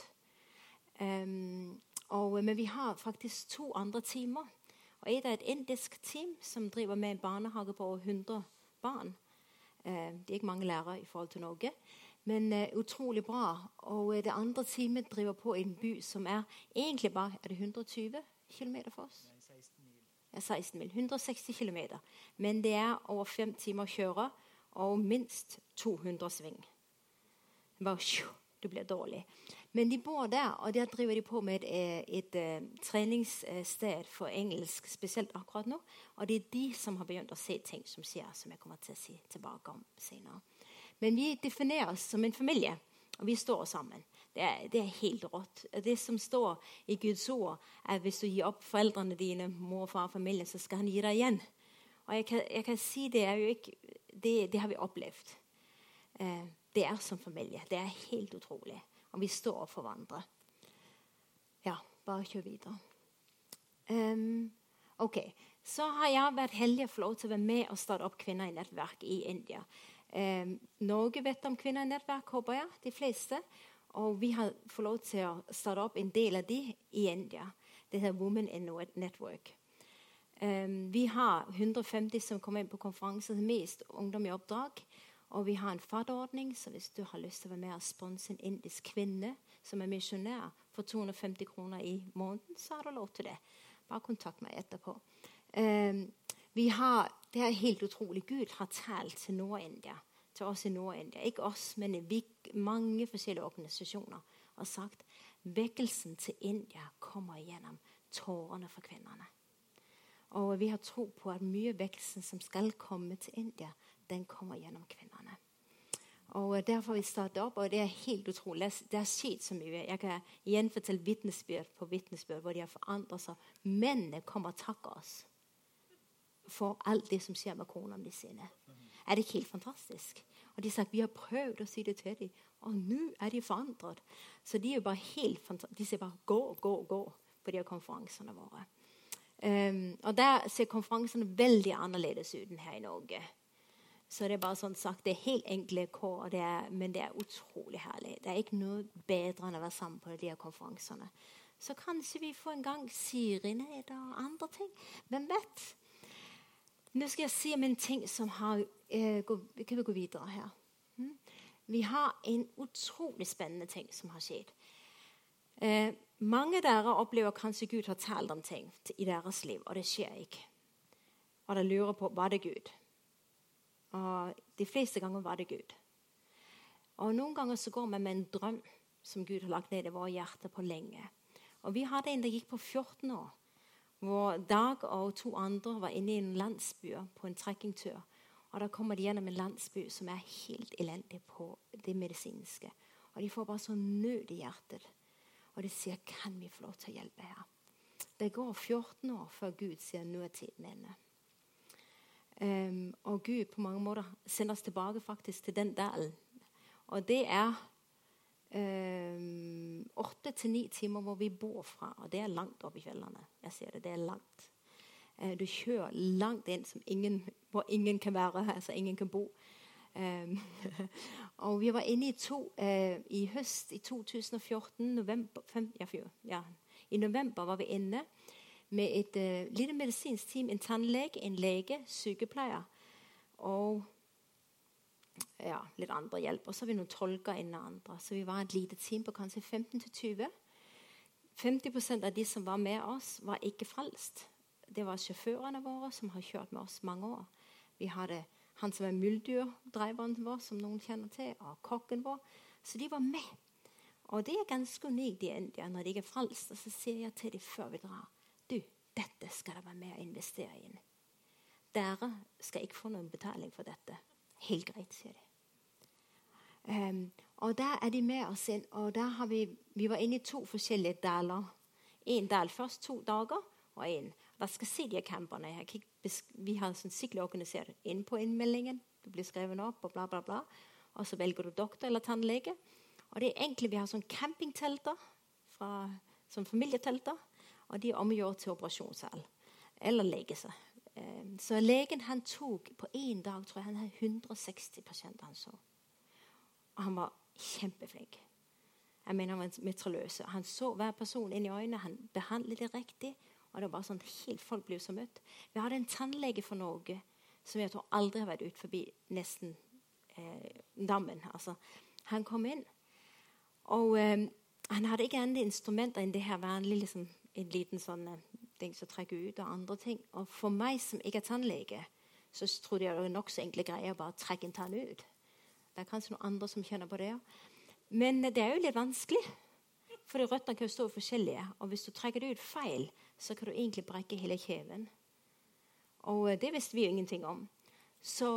Um, og, men vi har faktisk to andre teamer. Og et er et indisk team som driver med en barnehage på over hundre barn. Uh, det er ikke mange lærere i forhold til Norge. Men uh, utrolig bra. Og uh, det andre teamet driver på en by som er egentlig bare er det hundre og tjue kilometer for oss. seksten mil. hundre og seksti kilometer. Men det er over fem timer å kjøre, og minst to hundre sving. Bare, sjo, det blir dårlig. Men de bor der, og der driver de på med et, et, et treningssted for engelsk, spesielt akkurat nå. Og det er de som har begynt å se ting som skjer, som jeg kommer til å si tilbake om senere. Men vi definerer oss som en familie, og vi står sammen. Det er, det er helt rått. Det som står i Guds ord, er at hvis du gir opp foreldrene dine, mor, far, familien, så skal han gi deg igjen. Og jeg kan, jeg kan si det, er jo ikke, det, det har vi opplevd. Eh, det er som familie. Det er helt utrolig. Og vi står for hverandre. Ja, bare kjør videre. Um, ok, så har jeg vært heldig å få lov til å være med og starte opp kvinner i nettverk i India. Um, Norge vet om kvinner i nettverk, håper jeg, de fleste. Og vi har fått lov til å starte opp en del av de i India. Det heter Women in Network. Um, vi har hundre og femti som kommer inn på konferanser, mest ungdom i oppdrag. Og vi har en fadderordning, så hvis du har lyst til å være med og sponse en indisk kvinne som er misjonær for to hundre og femti kroner i måneden, så har du lov til det. Bare kontakt meg etterpå. Um, vi har, det er helt utrolig. Gud har talt til Nord-India, til oss i Nord-India. Ikke oss, men vi, mange forskjellige organisasjoner har sagt, vekkelsen til India kommer gjennom tårene for kvinnerne. Og vi har tro på at mye vekkelsen som skal komme til India, den kommer gjennom kvinnerne. Og derfor har vi startet opp, og det er helt utrolig. Det har skjedd så mye. Jeg kan igjen fortelle vitnesbyrd på vitnesbyrd, hvor de har forandret seg. Mennene kommer og takker oss for alt det som skjer med konene sine. Er det ikke helt fantastisk? Og de har sagt, vi har prøvd å si det til dem, og nå er de forandret. Så de er bare helt fantastiske. De sier bare, gå, gå, gå på de konferansene våre. Um, og der ser konferansene veldig annerledes ut enn her i Norge. Så det er bare sånn sagt, det er helt enkle kår, det er, men det er utrolig herlig. Det er ikke noe bedre enn å være sammen på de her konferansene. Så kanskje vi får en gang Siri ned og andre ting. Hvem vet? Nå skal jeg si om en ting som har... Eh, gå, kan vi gå videre her? Hmm? Vi har en utrolig spennende ting som har skjedd. Eh, mange av dere opplever kanskje Gud har talt om ting i deres liv, og det skjer ikke. Og de lurer på, var det Gud? Og de fleste ganger var det Gud. Og noen ganger så går vi med en drøm som Gud har lagt ned i våre hjerter på lenge. Og vi hadde en der gikk på fjorten år, hvor Dag og to andre var inne i en landsby på en trekkingtur. Og da kommer de gjennom en landsby som er helt elendig på det medisinske. Og de får bare sånn nød i hjertet. Og de sier, kan vi få lov til å hjelpe her? Det går fjorten år før Gud sier, nå er tiden inne. Um, og Gud på mange måter sender oss tilbake faktisk til den delen. Og det er um, åtte til ni timer hvor vi bor fra. Og det er langt opp i fjellene. Jeg sier det, det er langt. Uh, du kjører langt inn som ingen, hvor ingen kan være, altså ingen kan bo. Um, og vi var inne i to uh, i høst i to tusen og fjorten, november, fem, ja, ja, i november var vi inne med et uh, lite medisinsk team, en tannlege, en lege, sykepleier og ja, litt andre hjelp. Og så har vi noen tolker inne andre. Så vi var et lite team på kanskje femten til tyve. femti prosent av de som var med oss, var ikke frelst. Det var sjåførene våre som har kjørt med oss mange år. Vi hadde han som er muldyrdriveren vår, som noen kjenner til, og kokken vår. Så de var med. Og det er ganske unikt i India når de ikke er frelst. Og så sier jeg til dem før vi drar, du, dette skal dere være med å investere inn. Dere skal ikke få noen betaling for dette. Helt greit, sier de. Um, og der er de med oss inn, og der har vi, vi var inne i to forskjellige daler. En del først to dager, og en. Der skal se de camperne. Vi har sånn skikkelig organisert inn på innmeldingen. Du blir skrevet opp, og bla, bla, bla. Og så velger du doktor eller tannlege. Og det er egentlig, vi har sånn campingtelter, fra, som familietelter, og de er omgjort til operasjonssal, eller legesal. Så legen han tok på en dag, tror jeg, han hadde hundre og seksti pasienter han så. Og han var kjempeflink. Jeg mener, han var metroløse. Han så hver person inn i øynene, han behandlet det riktig, og det var bare sånn helt folk ble så møtt. Vi hadde en tannlege for Norge, som jeg tror aldri har vært ut forbi nesten eh, dammen. Altså, han kom inn, og eh, han hadde ikke andre instrumenter enn det her vanlige, liksom, en liten sånn ting som trekker ut og andre ting. Og for meg som ikke er tannlege, så tror jeg det er nok så enkle greier bare å trekke en tann ut. Det er kanskje noen andre som kjenner på det. Men det er jo litt vanskelig, for røttene kan jo stå forskjellige. Og hvis du trekker det ut feil, så kan du egentlig brekke hele kjeven. Og det visste vi jo ingenting om. Så,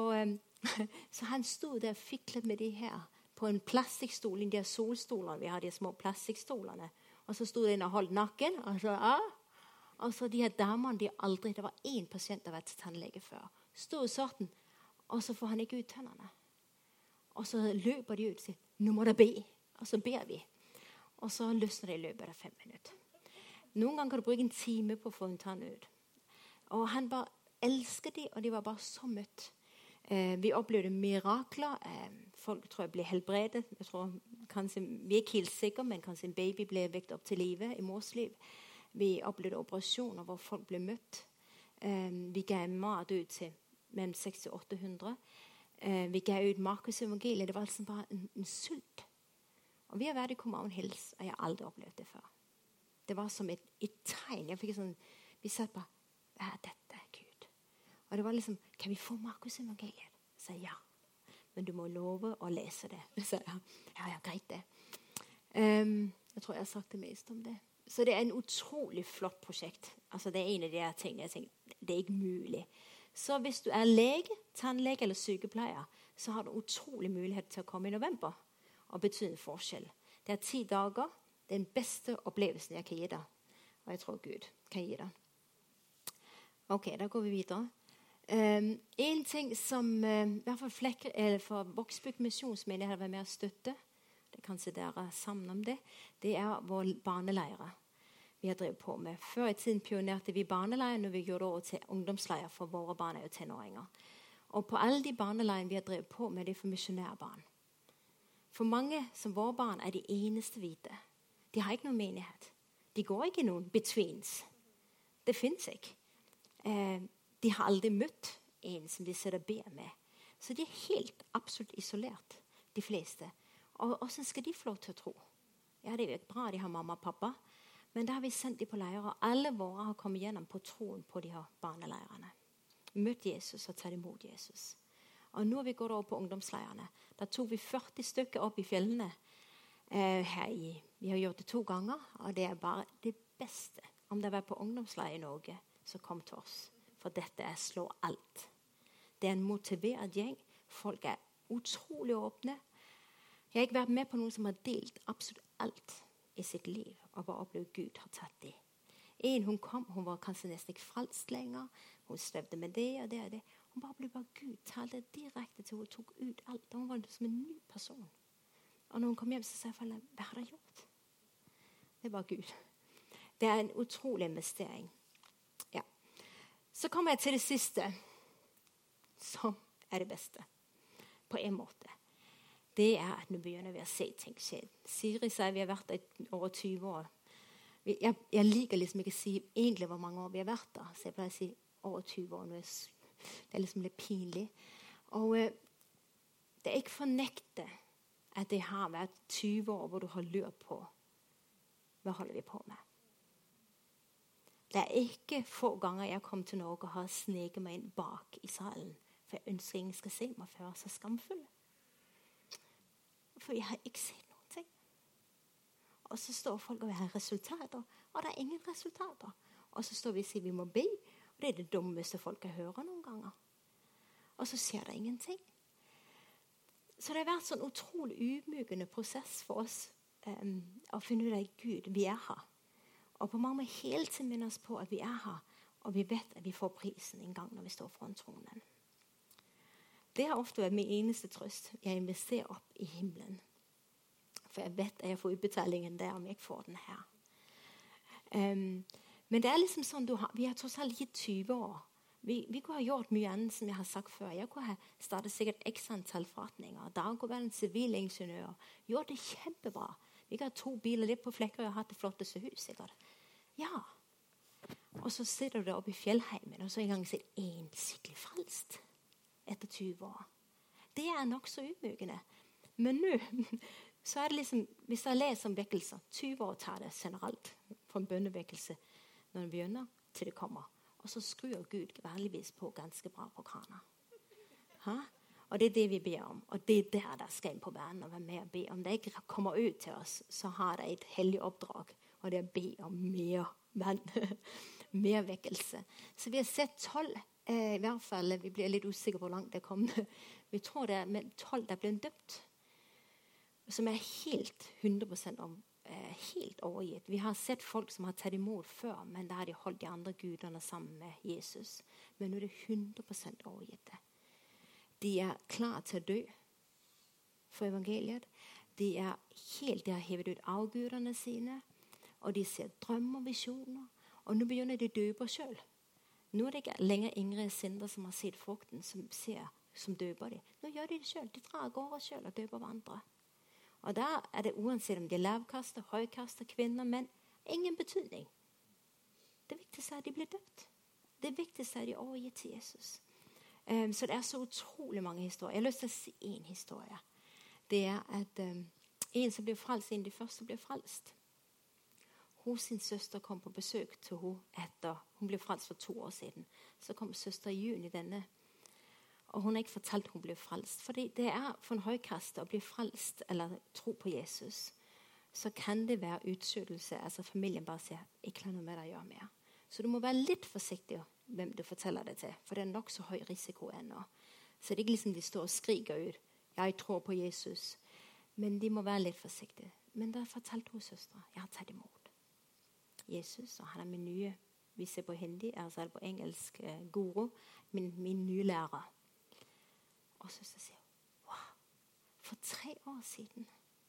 så han stod der og fiklet med de her på en plastikkstol, de solstolene. Vi har de små plastikkstolene. Og så stod de og holdt nakken, og så, ah. Og så de her damene, de aldri, det var en pasient der var til tannlege før. Stod i sorten, og så får han ikke ut tennene. Og så løper de ut og sier, nå må dere be. Og så ber vi. Og så løsner de i løpet av fem minutter. Noen ganger kan du bruke en time på å få en tann ut. Og han bare elsket de, og de var bare så møtt. Eh, vi opplevde mirakler. Eh, folk tror jeg ble helbredet. Jeg tror kanskje, vi er ikke helt sikre, men kanskje en baby ble vekt opp til livet i mors liv. Vi opplevde operasjoner hvor folk ble møtt. Eh, vi ga mat ut til mellom seks til åtte hundre. Eh, vi ga ut Markus evangeliet. Det var altså bare en, en sult. Og vi har vært i København Hills, og jeg har aldri opplevd det før. Det var som et, et tegn. Jeg fikk sånn, vi satt bare, ja, dette er Gud. Og det var liksom, kan vi få Markus evangeliet? Så sa jeg, ja. Men du må love å lese det. Så sa jeg, ja, ja, greit det. Um, jeg tror jeg har sagt det mest om det. Så det er en utrolig flott prosjekt. Altså det er en av de tingene jeg tenker, det er ikke mulig. Så hvis du er lege, tannlege eller sykepleier, så har du utrolig mulighet til å komme i november og bety en forskjell. Det er ti dager. Det er den beste opplevelsen jeg kan gi deg. Og jeg tror Gud kan gi deg. Ok, da går vi videre. Um, en ting som uh, i hvert fall flekker, eller for Vågsbygd misjonsmenighet har vært med å støtte, det kanskje dere sammen om det, det er vår barneleirer vi har drevet på med. Før i tiden pionerte vi barneleirer når vi gjorde det over til ungdomsleirer for våre barn og tenåringer. Og på alle de barneleierne vi har drevet på med, det er for misjonærbarn. For mange som våre barn er de eneste hvite. De har ikke noen menighet. De går ikke i noen betweens. Det finnes ikke. Eh, de har aldri møtt en som de sitter og ber med. Så de er helt absolutt isolert, de fleste. Og hvordan skal de få lov til å tro? Ja, det er jo bra de har mamma og pappa, men da har vi sendt dem på leirer, og alle våre har kommet gjennom på troen på de her barneleirene. Møtt Jesus og tatt imot Jesus. Og nå har vi gått over på ungdomsleirene. Da tok vi førti stykker opp i fjellene. Eh, her i, vi har gjort det to ganger, og det er bare det beste. Om det var på ungdomsleir i Norge, så kom til oss. For dette er slå alt. Det er en motivert gjeng. Folk er utrolig åpne. Jeg har ikke vært med på noen som har delt absolutt alt i sitt liv, og bare opplevd Gud har tatt det. En hun kom, hun var kanskje nesten ikke frelst lenger. Hun strevde med det og det og det. Hun bare ble bare Gud, talte direkte til hun tok ut alt. Hun var som en ny person. Og når hun kom hjem, så sa jeg, hva har jeg gjort? Det var Gud. Det er en utrolig investering. Ja. Så kommer jeg til det siste, som er det beste, på en måte. Det er at nå begynner vi å se ting skje. Siri sier vi har vært der over tyve år. Jeg, jeg liker liksom ikke å si egentlig hvor mange år vi har vært der. Så jeg pleier å si over tyve år. Det er liksom litt pinlig. Og eh, det er ikke fornekte at det har vært tyve år hvor du har lurt på hva holder vi på med. Det er ikke få ganger jeg kom til Norge og har sneket meg inn bak i salen. For jeg ønsker ingen skal se meg før så skamfull. For jeg har ikke sett noen ting. Og så står folk og har resultater, og det er ingen resultater. Og så står vi og sier vi må be, og det er det dummeste folk kan høre noen ganger. Og så skjer det ingenting. Så det har vært sånn utrolig ydmykende prosess for oss um, å finne ut av Gud, vi er her. Og på mange måter hele tiden minner oss på at vi er her, og vi vet at vi får prisen en gang når vi står foran tronen. Det har ofte vært min eneste trøst. Jeg investerer opp i himmelen. For jeg vet at jeg får utbetalingen der om jeg får den her. Um, men det er liksom sånn, du har, vi har tross alt ikke tyve år. Vi, vi kunne ha gjort mye annet som jeg har sagt før. Jeg kunne ha startet sikkert x antall forretninger. Da kunne være en sivilingeniør. Gjort det kjempebra. Vi kan ha to biler litt på flekker og har hatt det flotteste hus. Sikkert. Ja. Og så sitter du der oppe i fjellheimen, og så en gang sier en skikkelig frelst. Etter tyve år. Det er nok så ydmykende. Men nå, så er det liksom, hvis jeg leser om vekkelser, tyve år tar det generelt fra en bønnevekkelse når den begynner, til det kommer. Og så skrur Gud vanligvis på ganske bra på krana. Ha? Og det er det vi ber om. Og det er der der skal inn på banen og være med og be. Om det ikke kommer ut til oss, så har det et hellig oppdrag. Og det er å be om mer vann. mer vekkelse. Så vi har sett tolv. Eh, I hvert fall, vi blir litt usikre på hvor langt det kom. Vi tror det er med tolv der ble døpt. Som er helt hundre prosent om, eh, helt overgitt. Vi har sett folk som har tatt imot før, men da har de holdt de andre gudene sammen med Jesus. Men nå er det hundre prosent overgitt. De er klar til å dø for evangeliet. De er helt, de har hevet ut avgudene sine, og de ser drømmer og visjoner. Og nå begynner de å døpe selv. Nå er det ikke lenger yngre synder som har sett frukten, som ser, som døper de. Nå gjør de det selv. De drar av gårde selv og døper hverandre. Og da er det uansett om de er lavkaster, høykaster, kvinner, menn, ingen betydning. Det viktigste er at de blir døpt. Det viktigste er at de overgitt til Jesus. Um, så det er så utrolig mange historier. Jeg har lyst til å si en historie. Det er at um, en som blir frelst, en av de første blir frelst. hun sin søster kom på besøk til hun etter hun ble frelst for to år siden. Så kom søster i juni denne, og hun har ikke fortalt hun ble frelst. Fordi det er for en høykaste å bli frelst eller tro på Jesus. Så kan det være utskjødelse. Altså familien bare sier, ikke la noe med deg å gjøre mer. Så du må være litt forsiktig hvem du forteller det til. For det er nok så høy risiko ennå. Så det er ikke liksom de står og skriker ut, jeg tror på Jesus. Men de må være litt forsiktige. Men da fortalte hun søstre, jeg har tatt imot Jesus, og han er min nye, vi ser på hindi, altså på engelsk, eh, guru, min, min nye lærer. Og søster sier, wow, for tre år siden,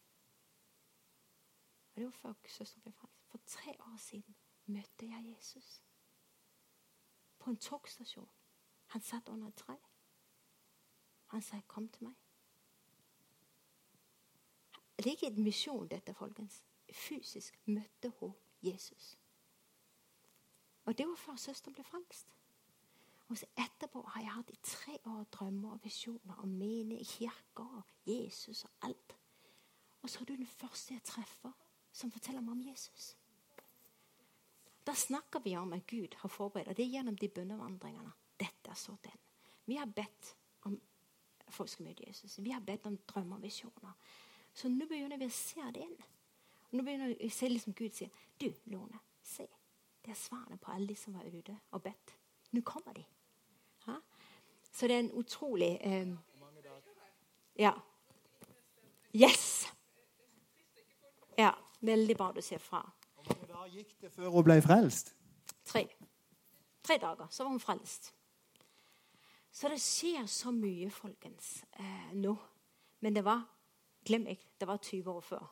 og det var før søster ble frelst, for tre år siden møtte jeg Jesus på en togstasjon. Han satt under et tre. Han sa, kom til meg. Det er ikke en misjon dette, folkens. Fysisk møtte hun Jesus. Og det var før søster ble frelst. Og så etterpå har jeg hatt i tre år drømmer og visjoner om menige kirker og Jesus og alt. Og så er du den første jeg treffer som forteller meg om Jesus. Da snakker vi om at Gud har forberedt, og det er gjennom de bønnevandringene. Dette er så den. Vi har bedt om folk skal møte Jesus. Vi har bedt om drømmer og visjoner. Så nå begynner vi å se det inn. Nå begynner vi å se liksom Gud sier, du Lone, se, det er svarene på alle de som var ute og bedt. Nå kommer de. Ha? Så det er en utrolig eh, ja. Yes! Ja, veldig bra du sier fra. Hvor mange dager gikk det før hun ble frelst? Tre. Tre dager, så var hun frelst. Så det skjer så mye, folkens, eh, nå. Men det var, glem ikke, det var tyve år før.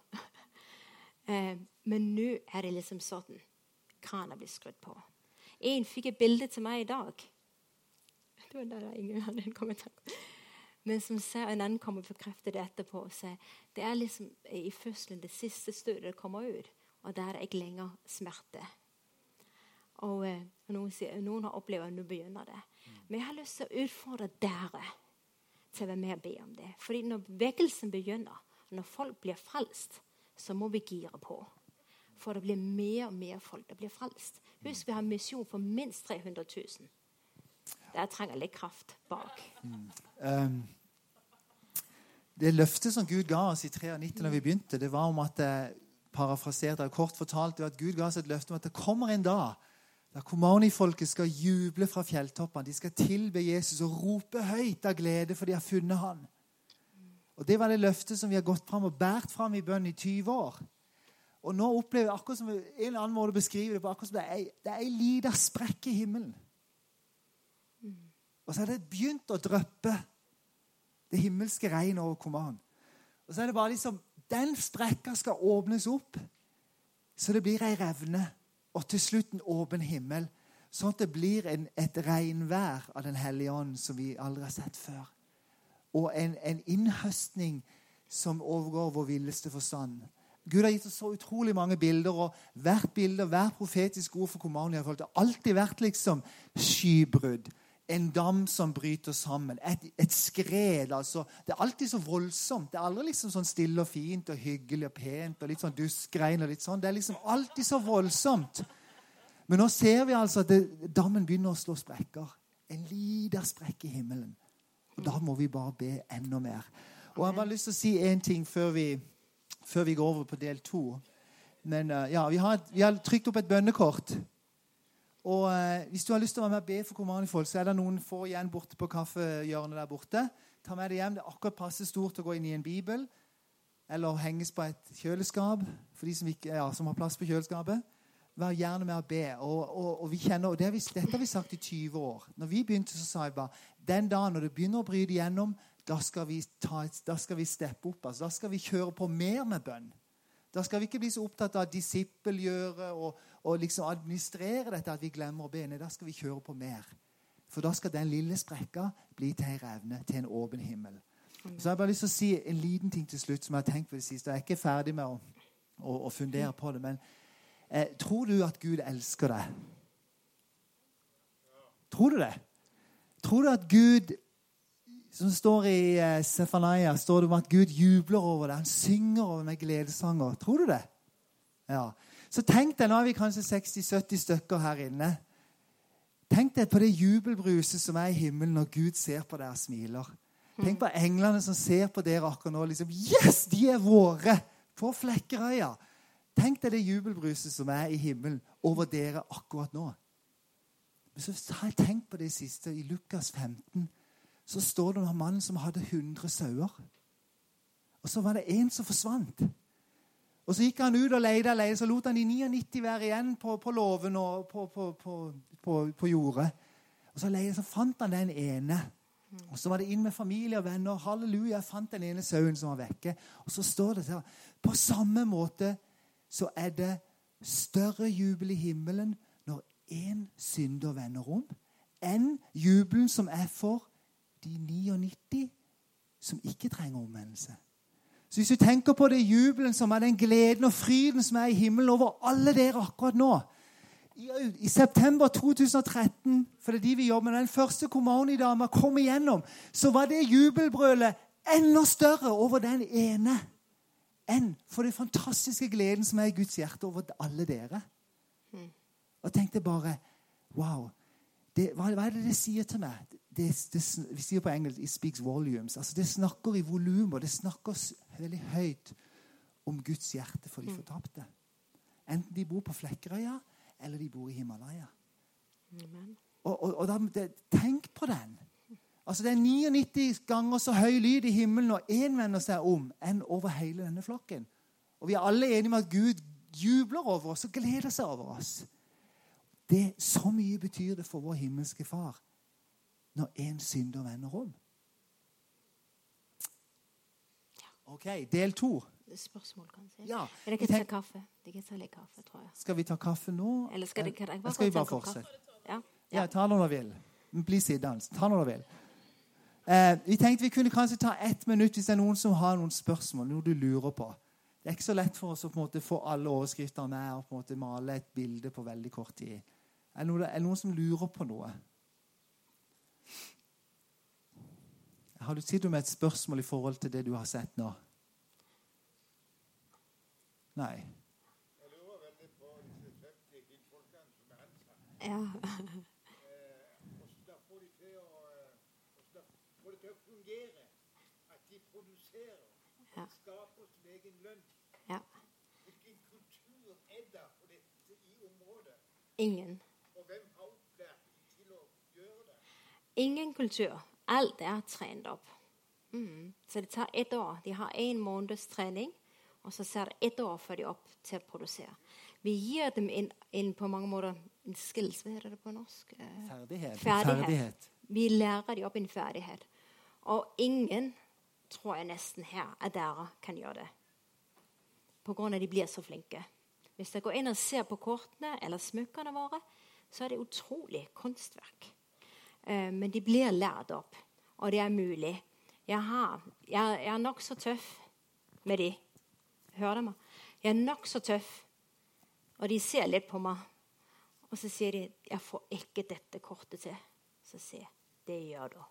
eh, men nå er det liksom sånn. Kranen blir skrudd på. En fikk et bilde til meg i dag. Det var der ingen hadde en kommentar. Men som ser, en annen kommer og bekrefter det etterpå og sier, det er liksom i fødselen det siste stødet kommer ut, og der er det ikke lenger smerte. Og eh, noen, sier, noen har opplevd at nå begynner det. Men jeg har lyst til å utfordre dere til å være med og be om det. Fordi når vekkelsen begynner, når folk blir frelst, så må vi gire på. For det blir mer og mer folk det blir frelst. Husk, vi har en misjon for minst tre hundre tusen. Der trenger litt kraft bak. Mm. Um, det løftet som Gud ga oss i nitten tretti når vi begynte, det var om at, parafrasert og kort fortalt, at Gud ga oss et løfte om at det kommer en dag da Komani-folket skal juble fra fjelltoppene. De skal tilbe Jesus og rope høyt av glede, for de har funnet han. Og det var det løftet som vi har gått fram og bært fram i bønn i tyve år. Og nå opplever jeg akkurat som en annen måte å beskrive det på, akkurat som det er, det er en liten sprekk i himmelen. Og så er det begynt å drøppe det himmelske regn over Koman. Og så er det bare liksom, den sprekka skal åpnes opp, så det blir en revne, og til slutt en åpen himmel, sånn at det blir en, et regnvær av den hellige ånd som vi aldri har sett før. Og en, en innhøstning som overgår vår villeste forstand. Gud har gitt oss så utrolig mange bilder, og hvert bilde, hvert profetisk ord for Komani har alltid vært liksom skybrudd. En dam som bryter sammen. Et, et skred, altså. Det er alltid så voldsomt. Det er aldri liksom sånn stille og fint og hyggelig og pent og litt sånn duskregn og litt sånn. Det er liksom alltid så voldsomt. Men nå ser vi altså at det, dammen begynner å slå sprekker. En liten sprekk i himmelen. Og da må vi bare be enda mer. Og jeg har bare lyst til å si en ting før vi, før vi går over på del to. Men uh, ja, vi har, vi har trykt opp et bønnekort. Og eh, hvis du har lyst til å være med og be for Komani-folk, så er det noen få igjen borte på kaffehjørnet der borte. Ta med det hjem. Det er akkurat passe stort å gå inn i en bibel, eller henges på et kjøleskap, for de som, ikke, ja, som har plass på kjøleskapet. Vær gjerne med å be. Og, og, og vi kjenner, og det har vi, dette har vi sagt i tyve år. Når vi begynte, så sa jeg bare, den dagen når det begynner å bryte igjennom, da skal vi, ta et, da skal vi steppe opp. Altså, da skal vi kjøre på mer med bønn. Da skal vi ikke bli så opptatt av disippelgjøre og, og liksom administrere dette at vi glemmer å be. Nei, da skal vi kjøre på mer. For da skal den lille sprekka bli til en revne, til en åpen himmel. Mm. Så jeg har bare lyst til å si en liten ting til slutt som jeg har tenkt på det siste. Jeg er ikke ferdig med å, å, å fundere på det, men eh, tror du at Gud elsker deg? Tror du det? Tror du at Gud, som står i uh, Sefania, står det om at Gud jubler over det. Han synger over med gledesanger. Tror du det? Ja. Så Så tenk deg, nå er vi kanskje seksti sytti stykker her inne. Tenk deg på det jubelbruset som er i himmelen når Gud ser på dere og smiler. Tenk på englene som ser på dere akkurat nå. Liksom, yes, de er våre på Flekkerøya. Tenk deg det jubelbruset som er i himmelen over dere akkurat nå. Men så har jeg tenkt på det siste. I Lukas femten så står det om mannen som hadde hundre sauer. Og så var det en som forsvant. Og så gikk han ut og leide og leide, så lot han de niognitti være igjen på, på låven og på, på, på, på, på jordet. Og så, leide, så fant han den ene. Og så var det inn med familie og venner. Halleluja, jeg fant den ene sauen som var vekke. Og så står det der, på samme måte så er det større jubel i himmelen når en synder vender om, enn jubelen som er for de niognitti som ikke trenger omvendelse. Så hvis du tenker på det jubelen som er den gleden og fryden som er i himmelen over alle dere akkurat nå, i, i september to tusen og tretten, for det er de vi jobber med, den første kommunidama kom igjennom, så var det jubelbrølet enda større over den ene enn for det fantastiske gleden som er i Guds hjerte over alle dere. Og tenkte bare, wow, det, hva, hva er det det sier til meg? Det, det, vi sier på engelsk, it speaks volumes. Altså det snakker i volumer, det snakker veldig høyt om Guds hjerte for de fortapte. Enten de bor på Flekkerøya, eller de bor i Himalaya. Amen. Og, og, og da, det, tenk på den. Altså det er niognitti ganger så høy lyd i himmelen når en vender seg om, enn over hele denne flokken. Og vi er alle enige med at Gud jubler over oss og gleder seg over oss. Det, så mye betyr det for vår himmelske far når en synder vender om. Ok, del to. Spørsmål, kanskje. Ja. Eller kan ta kaffe. De kan ta litt kaffe, tror jeg. Skal vi ta kaffe nå? Eller skal, det, kan jeg bare skal vi bare fortsette? Ja. Ja, ta når du vil. Bli siddende. Ta når du vil. Eh, vi tenkte vi kunne kanskje ta ett minutt hvis det er noen som har noen spørsmål, noe du lurer på. Det er ikke så lett for oss å på en måte få alle overskrifter med og på en måte male et bilde på veldig kort tid. Er det noen, er det noen som lurer på noe? Har du tid med et spørsmål i forhold til det du har sett nå? Nei. Jeg lurer veldig på disse sytti kvinnfolkene som er ansatt. Ja. Hvordan da får de til å, hvordan da får de til å fungere? At de produserer, Ja. skaper sin egen lønn. Ja. Hvilken kultur er det for dette i området? Ingen. Og hvem har opplært dem til å gjøre det? Ingen kultur. Alt er trent opp. Mm. Så det tar ett år. De har en måneds trening, og så ser det ett år før de er opp til å produsere. Vi gir dem en, en på mange måter en skills, hva heter det på norsk? Ferdighet. Ferdighet. Ferdighet. Vi lærer dem opp en ferdighet. Og ingen, tror jeg nesten her, av dere kan gjøre det. På grunn av at de blir så flinke. Hvis jeg går inn og ser på kortene eller smykkene våre, så er det utrolig kunstverk. Uh, men de blir lært opp, og det er mulig. Jeg, har, jeg, jeg er nok så tøff med de. Hører du meg? Jeg er nok så tøff, og de ser litt på meg. Og så sier de, jeg får ikke dette kortet til. Så sier jeg, det gjør du.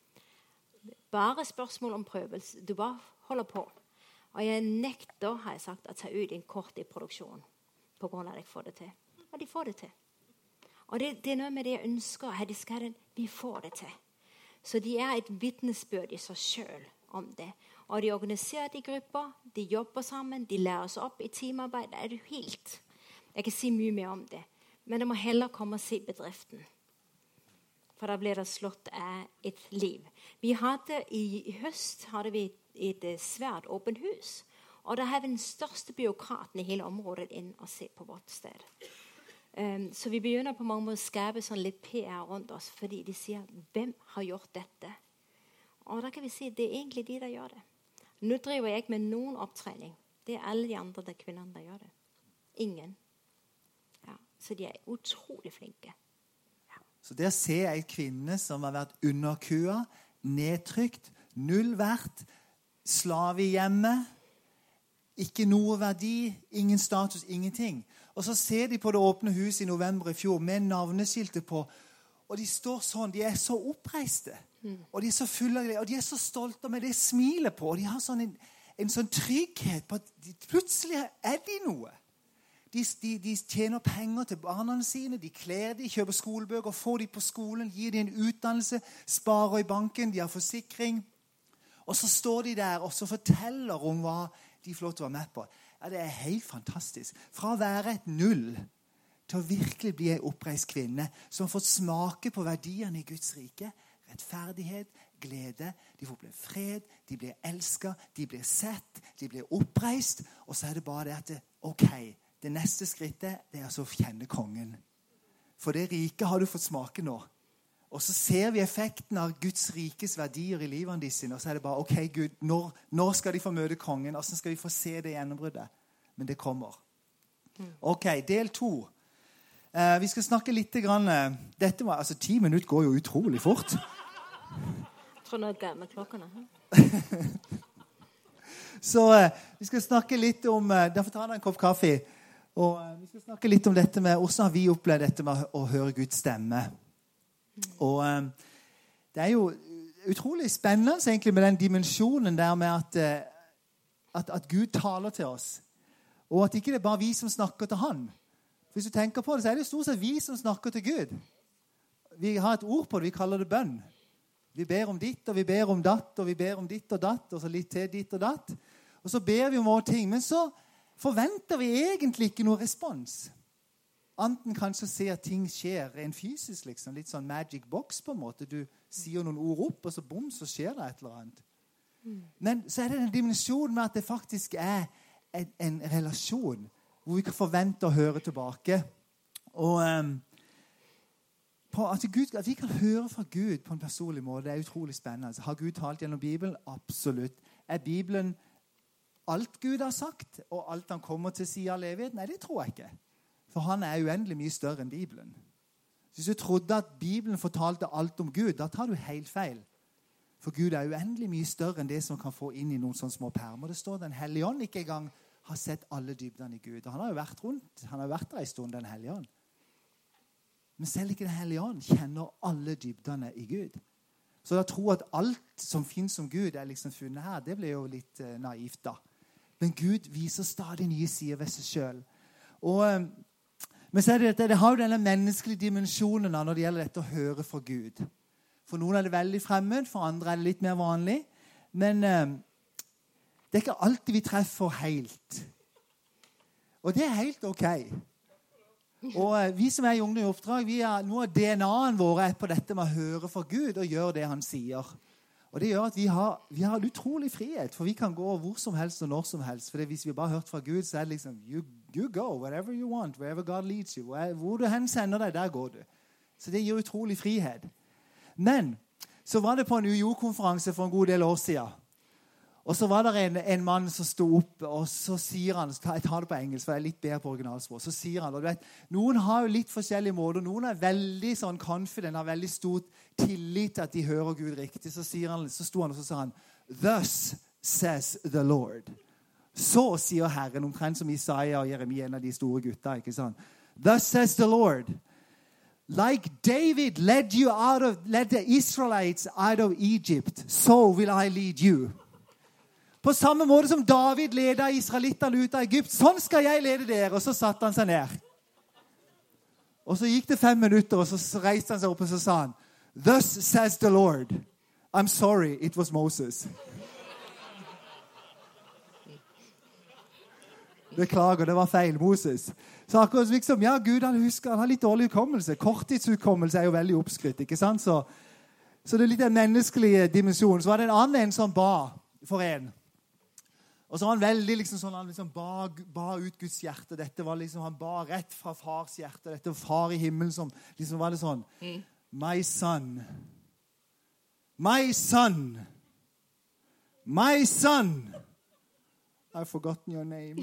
Bare spørsmål om prøvelse. Du bare holder på. Og jeg nekter, har jeg sagt, å ta ut en kort i produksjon på grunn av at jeg får det til. Og de får det til. Og det, det er noe med det jeg ønsker. At de skal, vi får det til. Så de er et vitnesbyrd i seg selv om det. Og de organiserer i grupper, de jobber sammen, de lærer seg opp i teamarbeid. Det er det helt. Jeg kan si mye mer om det. Men det må heller komme og se bedriften. For da blir det slått av et liv. Vi hadde i, i høst hadde vi et, et svært åpent hus. Og da har vi den største byråkraten i hele området inn og se på vårt sted. Um, så vi begynner på mange måter å skape sånn litt P R rundt oss, fordi de sier, hvem har gjort dette? Og da kan vi si, det er egentlig de der gjør det. Nå driver jeg med noen opptrening. Det er alle de andre der kvinnerne der gjør det. Ingen. Ja, så de er utrolig flinke. Ja. Så der ser jeg kvinne som har vært underkua, nedtrykt, null verdt, slave i hjemmet, ikke noe verdi, ingen status, ingenting. Og så ser de på det åpne huset i november i fjor med navneskiltet på, og de står sånn, de er så oppreiste, mm. og de er så fulle av det, og de er så stolte med det smilet på, og de har sånn en, en sånn trygghet på at de, plutselig er de noe. De, de, de tjener penger til barna sine, de kler de, kjøper skolebøker, får de på skolen, gir de en utdannelse, sparer i banken, de har forsikring. Og så står de der og så forteller om hva de får lov til å være med på. Ja, det er helt fantastisk. Fra å være et null til å virkelig bli en oppreist kvinne som har fått smake på verdiene i Guds rike. Rettferdighet, glede, de får bli fred, de blir elsket, de blir sett, de blir oppreist. Og så er det bare det at det, ok, det neste skrittet det er altså å kjenne kongen. For det rike har du fått smake nå. Og så ser vi effekten av Guds rikes verdier i livene de sine. Og så er det bare, ok Gud, når, når skal de få møte kongen? Hvordan skal vi få se det gjennombruddet? Men det kommer. Ok, del to. Uh, vi skal snakke litt grann, uh, dette var, altså ti minutter går jo utrolig fort. Jeg tror nå er med klokkene. Så uh, vi skal snakke litt om, uh, derfor tar jeg en kopp kaffe. Og uh, vi skal snakke litt om dette med, hvordan har vi opplevd dette med å høre Guds stemme? Og um, det er jo utrolig spennende egentlig med den dimensjonen der med at, uh, at, at Gud taler til oss. Og at ikke det er bare vi som snakker til han. Hvis du tenker på det, så er det stort sett vi som snakker til Gud. Vi har et ord på det, vi kaller det bønn. Vi ber om ditt, og vi ber om datt, og vi ber om ditt og datt, og så litt til ditt og datt. Og så ber vi om våre ting, men så forventer vi egentlig ikke noe respons. Anten kanskje se at ting skjer en fysisk, liksom, litt sånn magic box på en måte. Du sier noen ord opp, og så bom, så skjer det et eller annet. Men så er det den dimensjonen med at det faktisk er en, en relasjon, hvor vi kan forvente å høre tilbake. Og um, på at, Gud, at vi kan høre fra Gud på en personlig måte, det er utrolig spennende. Har Gud talt gjennom Bibelen? Absolutt. Er Bibelen alt Gud har sagt, og alt han kommer til å si av evighet? Nei, det tror jeg ikke. For han er uendelig mye større enn Bibelen. Hvis du trodde at Bibelen fortalte alt om Gud, da tar du helt feil. For Gud er uendelig mye større enn det som kan få inn i noen sånne små permer. Det står Den hellige ånd ikke engang har sett alle dybdene i Gud. Og han har jo vært rundt, han har vært der en stund, Den hellige ånd. Men selv ikke Den hellige ånd kjenner alle dybdene i Gud. Så da tro at alt som finnes om Gud er liksom funnet her, det blir jo litt uh, naivt da. Men Gud viser stadig nye sider ved seg selv. Og, uh, men så er det, det, det har jo denne menneskelige dimensjonen når det gjelder dette å høre fra Gud. For noen er det veldig fremmed, for andre er det litt mer vanlig. Men uh, det er ikke alltid vi treffer helt. Og det er helt ok. Og uh, vi som er i Ungdom i oppdrag, vi er, noe av D N A-en vår er på dette med å høre fra Gud og gjøre det han sier. Og det gjør at vi har, vi har en utrolig frihet, for vi kan gå hvor som helst og når som helst. For hvis vi bare har hørt fra Gud, så er det liksom, you, you go, wherever you want, wherever God leads you. Hvor du hen sender deg, der går du. Så det gir utrolig frihet. Men så var det på en U I O-konferanse for en god del år siden. Og så var det en, en mann som stod opp, og så sier han, jeg tar det på engelsk, for jeg er litt bedre på originalspråk, så sier han, og du vet, noen har jo litt forskjellige måter, noen er veldig sånn confident, har veldig stor tillit til at de hører Gud riktig, så, sier han, så stod han og så sa han, thus says the Lord. Så sier Herren, omtrent som Isaiah og Jeremia, en av de store gutta, ikke sant? Thus says the Lord. Like David led you out of, led the Israelites out of Egypt, so will I lead you. På samme måte som David ledet israelittene ut av Egypt, sånn skal jeg lede dere. Og så satte han seg ned. Og så gikk det fem minutter, og så reiste han seg opp og så sa han, thus says the Lord, I'm sorry, it was Moses. Beklager, det var feil, Moses. Så akkurat liksom, ja, Gud han husker, han har litt dårlig hukommelse. Korttidshukommelse er jo veldig oppskrytt, ikke sant? Så, så det er litt den menneskelige dimensjonen. Så var det en annen en som ba for en. Og så var han veldig liksom sånn, han liksom ba, ba ut Guds hjerte. Dette var liksom, han ba rett fra fars hjerte. Dette var far i himmelen som liksom var det sånn. Mm. My son. My son. My son. I've forgotten your name.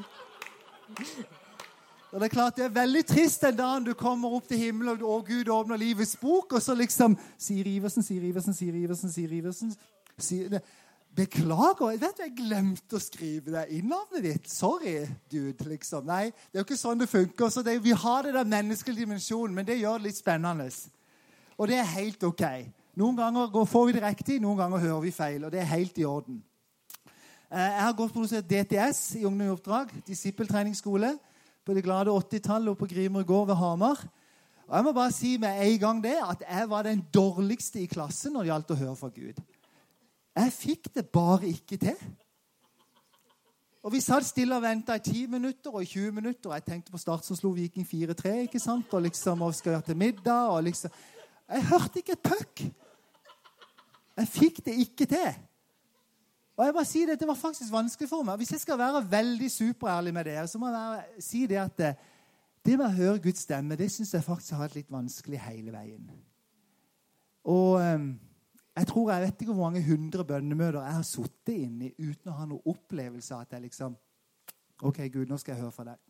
Og det er klart, det er veldig trist den dagen du kommer opp til himmelen, og Gud åpner livets bok, og så liksom, sier Iversen, sier Iversen, sier Iversen, sier Iversen, sier det. Beklager, vet du, jeg glemte å skrive det i navnet ditt. Sorry, dude, liksom. Nei, det er jo ikke sånn det funker. Så det, vi har det der menneskelige dimensjonen, men det gjør det litt spennende. Og det er helt ok. Noen ganger går, får vi det riktig, noen ganger hører vi feil, og det er helt i orden. Jeg har gått på noe som heter D T S i Ungdom i oppdrag, disippeltreningsskole. på det glade åttitallet på Grimor gård ved Hamar. Og jeg må bare si med en gang det at jeg var den dårligste i klassen når det gjaldt å høre fra Gud. Jeg fikk det bare ikke til. Og vi satt stille og ventet i ti minutter og i tjue minutter. Og jeg tenkte på start som slo Viking fire tre, ikke sant? Og liksom, og skal vi ha til middag, og liksom... Jeg hørte ikke et pøkk. Jeg fikk det ikke til. Og jeg bare sier det, det var faktisk vanskelig for meg. Hvis jeg skal være veldig superærlig med dere, så må jeg være, si det at det, det med å høre Guds stemme, det synes jeg faktisk har vært litt vanskelig hele veien. Og um, jeg tror jeg vet ikke hvor mange hundre bønnemøter jeg har suttet inn i uten å ha noen opplevelse av at jeg liksom, ok Gud, nå skal jeg høre fra deg.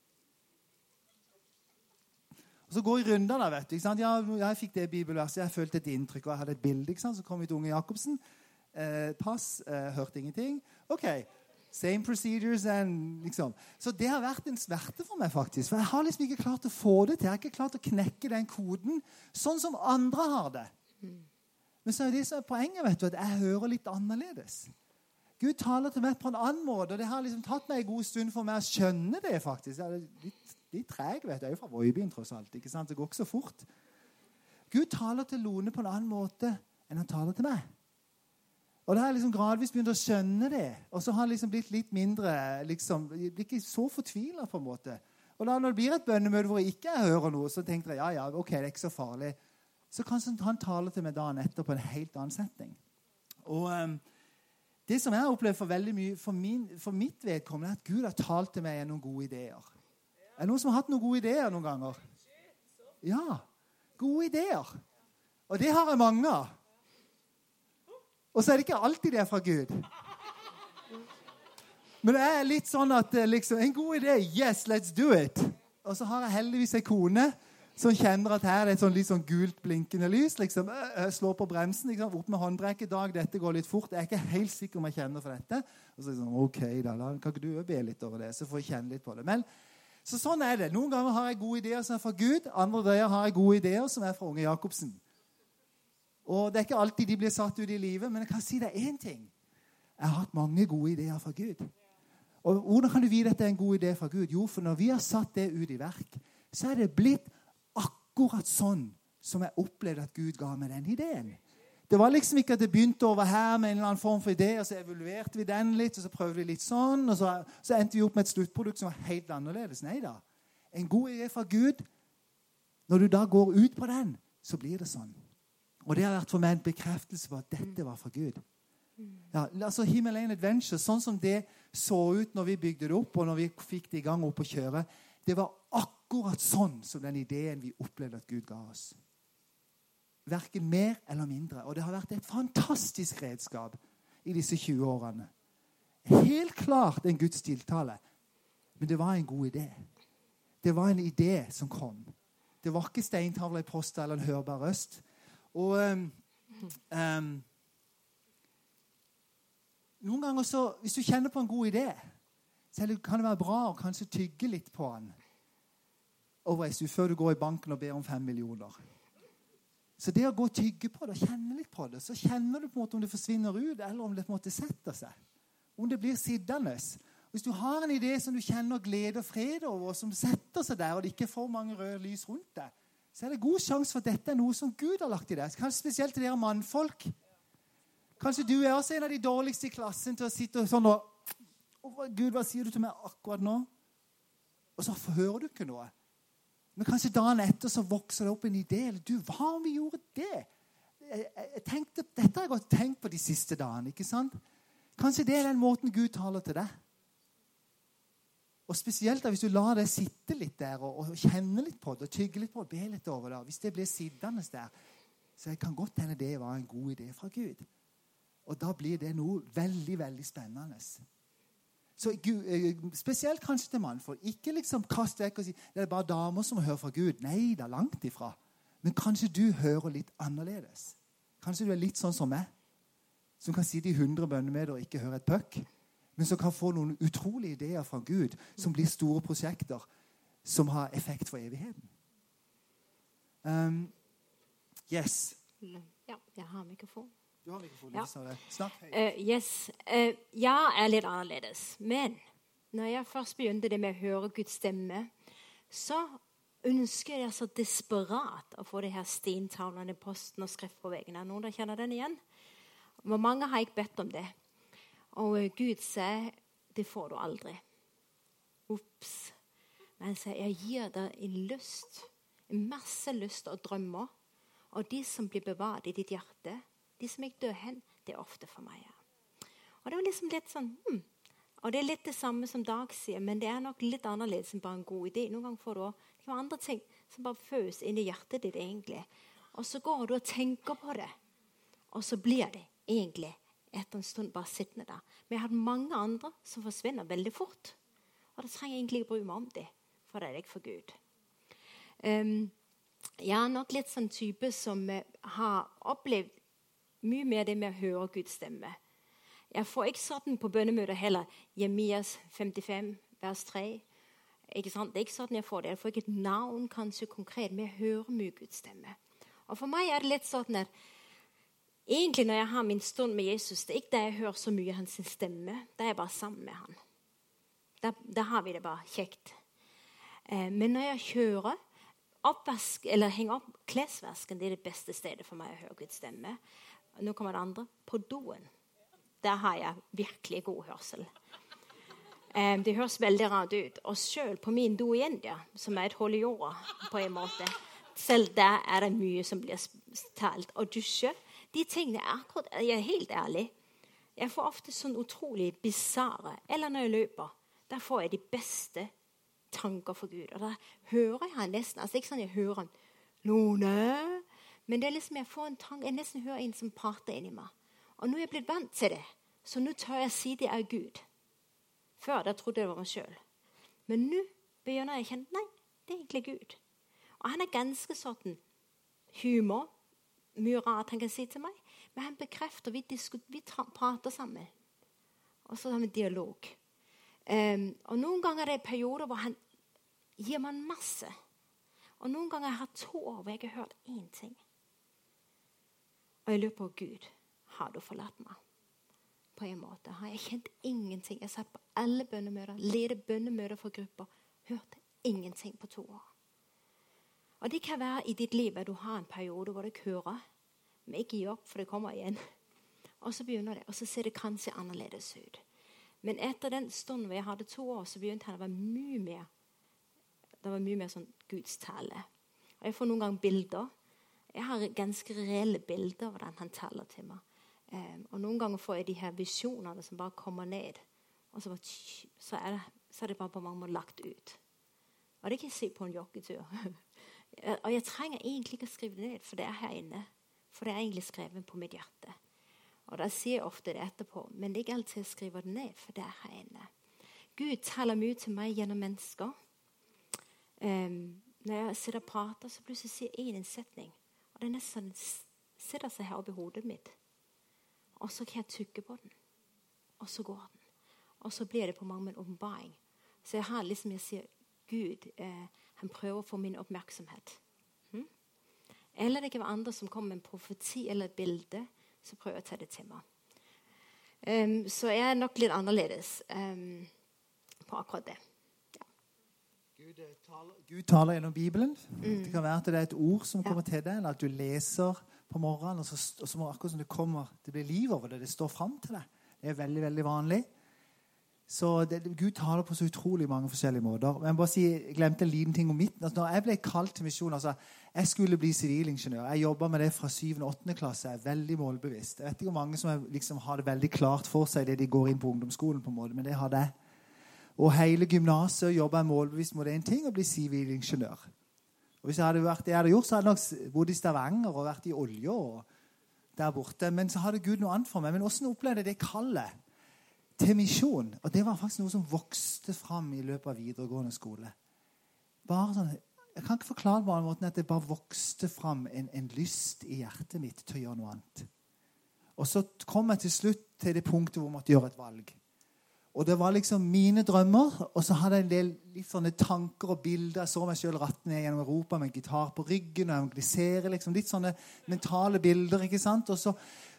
Og så går i runder da, vet du, ikke sant? Ja, jeg fikk det bibelverset, jeg følte et inntrykk, og jeg hadde et bilde, ikke sant? Så kom vi til unge Jakobsen, eh, pass, eh, hørte ingenting. Ok, same procedures, and, liksom. Så det har vært en sverte for meg faktisk, for jeg har liksom ikke klart å få det til, jeg har ikke klart å knekke den koden, sånn som andre har det. Men så er det som er poenget, vet du, at jeg hører litt annerledes. Gud taler til meg på en annen måte, og det har liksom tatt meg en god stund for meg å skjønne det faktisk. Jeg er litt, litt treg, vet du. Jeg er jo fra Vøybyen tross alt, ikke sant? Det går ikke så fort. Gud taler til Lone på en annen måte enn han taler til meg. Og da har jeg liksom gradvis begynt å skjønne det, og så har jeg liksom blitt litt mindre, liksom, jeg blir ikke så fortvilet på en måte. Og da når det blir et bønnemøte hvor jeg ikke hører noe, så tenker jeg, ja, ja, ok, det er ikke så farlig. Så kanskje han taler til meg dagen etter på en helt annen setning. Og um, det som jeg har opplevd for veldig mye, for, min, for mitt vedkommende, er at Gud har talt til meg gjennom gode ideer. Er det noen som har hatt noen gode ideer noen ganger? Ja, gode ideer. Og det har jeg mange av. Og så er det ikke alltid det er fra Gud. Men det er litt sånn at liksom, en god idé, yes, let's do it. Og så har jeg heldigvis en kone som kjenner at her er et sånn litt sånn gult blinkende lys, liksom, øh, slår på bremsen, liksom, opp med håndbrekket, dag, dette går litt fort, jeg er ikke helt sikker om jeg kjenner for dette. Og så er det sånn, ok da, da kan ikke du be litt over det, så får jeg kjenne litt på det. Men, så sånn er det. Noen ganger har jeg gode ideer som er fra Gud, andre ganger har jeg gode ideer som er fra unge Jakobsen. Og det er ikke alltid de blir satt ut i livet, men jeg kan si deg en ting. Jeg har hatt mange gode ideer fra Gud. Og hvordan kan du vite at det er en god idé fra Gud? Jo, for når vi har satt det ut i verk, så er det blitt akkurat sånn som jeg opplevde at Gud ga meg den ideen. Det var liksom ikke at det begynte over her med en eller annen form for idé, og så evaluerte vi den litt, og så prøvde vi litt sånn, og så, så endte vi opp med et sluttprodukt som var helt annerledes. Nei da. En god idé fra Gud, når du da går ut på den, så blir det sånn. Og det har vært for meg en bekreftelse på at dette var fra Gud. Ja, altså Himalayan Adventure, sånn som det så ut når vi bygde det opp, og når vi fikk det i gang opp å kjøre, det var akkurat sånn som den ideen vi opplevde at Gud ga oss. Hverken mer eller mindre. Og det har vært et fantastisk redskap i disse tjue årene. Helt klart en Guds tiltale. Men det var en god idé. Det var en idé som kom. Det var ikke steintavler i posta eller en hørbar røst. Og um, um, noen ganger så, hvis du kjenner på en god idé, så kan det være bra å kanskje tygge litt på den over en stund før du går i banken og ber om fem millioner. Så det å gå og tygge på det og kjenne litt på det, så kjenner du på en måte om det forsvinner ut, eller om det på en måte setter seg. Om det blir siddende. Hvis du har en idé som du kjenner glede og fred over, og som setter seg der, og det ikke er for mange røde lys rundt deg, så er det god sjanse for at dette er noe som Gud har lagt i deg. Kanskje spesielt til dere mannfolk. Kanskje du er også en av de dårligste i klassen til å sitte sånn og oh, Gud, hva sier du til meg akkurat nå? Og så hører du ikke noe. Men kanskje dagen etter så vokser det opp en idé. Eller du, hva om vi gjorde det? Jeg, jeg tenkte, dette har jeg godt tenkt på de siste dagene, ikke sant? Kanskje det er den måten Gud taler til deg. Og spesielt da, hvis du lar det sitte litt der, og, og kjenne litt på det, og tygge litt på det, be litt over det. Hvis det blir siddende der, så kan godt hende det var en god idé fra Gud. Og da blir det noe veldig, veldig spennende. Så spesielt kanskje til mannfolk. Ikke liksom kast vekk og si det er bare damer som hører fra Gud. Nei, det er langt ifra. Men kanskje du hører litt annerledes. Kanskje du er litt sånn som meg, som kan sitte i hundre bønnemøter og ikke høre et pøkk, men som kan få noen utrolige ideer fra Gud, som blir store prosjekter, som har effekt for evigheten. Um, yes. Ja, jeg har mikrofon. Du har mikrofon, ja. Snakk høyt. Uh, yes. Uh, ja, er litt annerledes. Men når jeg først begynte det med å høre Guds stemme, så ønsker jeg så desperat å få det her stentavlene i posten og skrift på veggen. Er noen der kjenner den igjen? Hvor mange har ikke bedt om det? Og uh, Gud sier, det får du aldri. Ups. Men han sier, jeg gir deg en lyst, en masse lyst og drømmer, og de som blir bevart i ditt hjerte, de som ikke dør hen, det er ofte for meg. Og det var liksom litt sånn, hmm. Og det er litt det samme som Dag sier, men det er nok litt annerledes enn bare en god idé. Noen ganger får du også, det kan være andre ting som bare føles inn i hjertet ditt egentlig. Og så går du og tenker på det, og så blir det egentlig etter en stund bare sittende der. Men jeg har hatt mange andre som forsvinner veldig fort, og da trenger jeg egentlig ikke bry meg om det, for det er ikke for Gud. Um, jeg er nok litt sånn type som uh, har opplevd mye mer det med å høre Guds stemme. Jeg får ikke sånn på bønnemøter heller. Jeremias femtifem, vers tre. Ikke sant? Det er ikke sånn jeg får det. Jeg får ikke et navn kanskje konkret, men jeg hører mye Guds stemme. Og for meg er det litt sånn at egentlig når jeg har min stund med Jesus, det er ikke der jeg hører så mye hans stemme. Da er jeg bare sammen med han. Da, da har vi det bare kjekt. Eh, men når jeg kjører oppvask, eller henger opp klesvasken, det er det beste stedet for meg å høre Guds stemme. Og nå kommer det andre. På doen. Der har jeg virkelig god hørsel. Um, det høres veldig rart ut. Og selv på min do i India, som er et hull i jorda på en måte, selv der er det mye som blir talt. Og dusje, de tingene er akkurat, jeg er helt ærlig, jeg får ofte sånn utrolig bizarre, eller når jeg løper, der får jeg de beste tanker for Gud. Og da hører jeg nesten, altså ikke sånn jeg hører Lone, men det er liksom jeg får en tanke, jeg nesten hører en som prater inn i meg. Og nå er jeg blitt vant til det, så nå tør jeg si det er Gud. Før da trodde jeg det var meg selv. Men nå begynner jeg å kjenne, nei, det er egentlig Gud. Og han er ganske sånn humor, mye rart han kan si til meg, men han bekrefter, vi, vi prater sammen. Og så har vi dialog. Um, og noen ganger er det perioder hvor han gir meg masse. Og noen ganger har jeg hatt to år hvor jeg har hørt én ting. Og jeg lurer på Gud. Har du forlatt meg? På en måte. Har jeg kjent ingenting? Jeg satt på alle bønnemøter, ledet bønnemøter for grupper, hørte ingenting på to år. Og det kan være i ditt liv at du har en periode hvor det kører, men ikke gi opp, for det kommer igjen. Og så begynner det, og så ser det kanskje annerledes ut. Men etter den stunden hvor jeg hadde to år, så begynte han å være mye mer, det var mye mer sånn Guds tale. Og jeg får noen ganger bilder. Jeg har ganske reelle bilder av hvordan han taler til meg. Um, og noen ganger får jeg de her visjonene som bare kommer ned. Og så, bare, så, er, det, så er det bare på mange måter lagt ut. Og det kan jeg si på en joggetur. Og jeg trenger egentlig ikke å skrive det ned, for det er her inne. For det er egentlig skrevet på mitt hjerte. Og da sier jeg ofte det etterpå, men det er ikke alltid jeg skriver det ned, for det er her inne. Gud taler mye til meg gjennom mennesker. Um, når jeg sitter og prater, så plutselig sier jeg en setning. Og det er nesten sitter seg her oppe i hodet mitt. Og så kan jeg tykke på den. Og så går den. Og så blir det på mange måter åpenbaring. Så jeg har liksom, jeg sier, Gud, eh, han prøver å få min oppmerksomhet. Hm? Eller det kan være andre som kommer med en profeti eller et bilde, så prøver jeg å ta det til meg. Um, så jeg er nok litt annerledes um, på akkurat det. Ja. Gud, taler, Gud taler gjennom Bibelen. Mm. Det kan være at det er et ord som kommer ja. til deg, eller at du leser på morgenen, og så, og så må akkurat som det kommer, det blir liv over det, det står frem til deg. Det er veldig, veldig vanlig. Så det, Gud taler på så utrolig mange forskjellige måter. Men jeg bare si, jeg glemte en liten ting om mitt. Altså, når jeg ble kalt til misjon, altså, jeg skulle bli sivilingeniør. Jeg jobbet med det fra syvende og åttende klasse. Jeg er veldig målbevisst. Jeg vet ikke hvor mange som er, liksom, har det veldig klart for seg det de går inn på ungdomsskolen på en måte, men det har det. Og hele gymnaset jobber jeg målbevisst mot en ting, og bli sivilingeniør. Og hvis jeg hadde vært det jeg hadde gjort, så hadde jeg nok bodd i Stavanger og vært i olje og der borte. Men så hadde Gud noe annet for meg. Men hvordan opplevde jeg det kallet til misjon? Og det var faktisk noe som vokste fram i løpet av videregående skole. Bare sånn, jeg kan ikke forklare på en måte at det bare vokste fram en, en lyst i hjertet mitt til å gjøre noe annet. Og så kom jeg til slutt til det punktet hvor jeg måtte gjøre et valg. Og det var liksom mine drømmer, og så hadde jeg en del litt sånne tanker og bilder. Jeg så meg selv ratt ned gjennom Europa med en gitar på ryggen og evangelisere, liksom litt sånne mentale bilder, ikke sant? Og så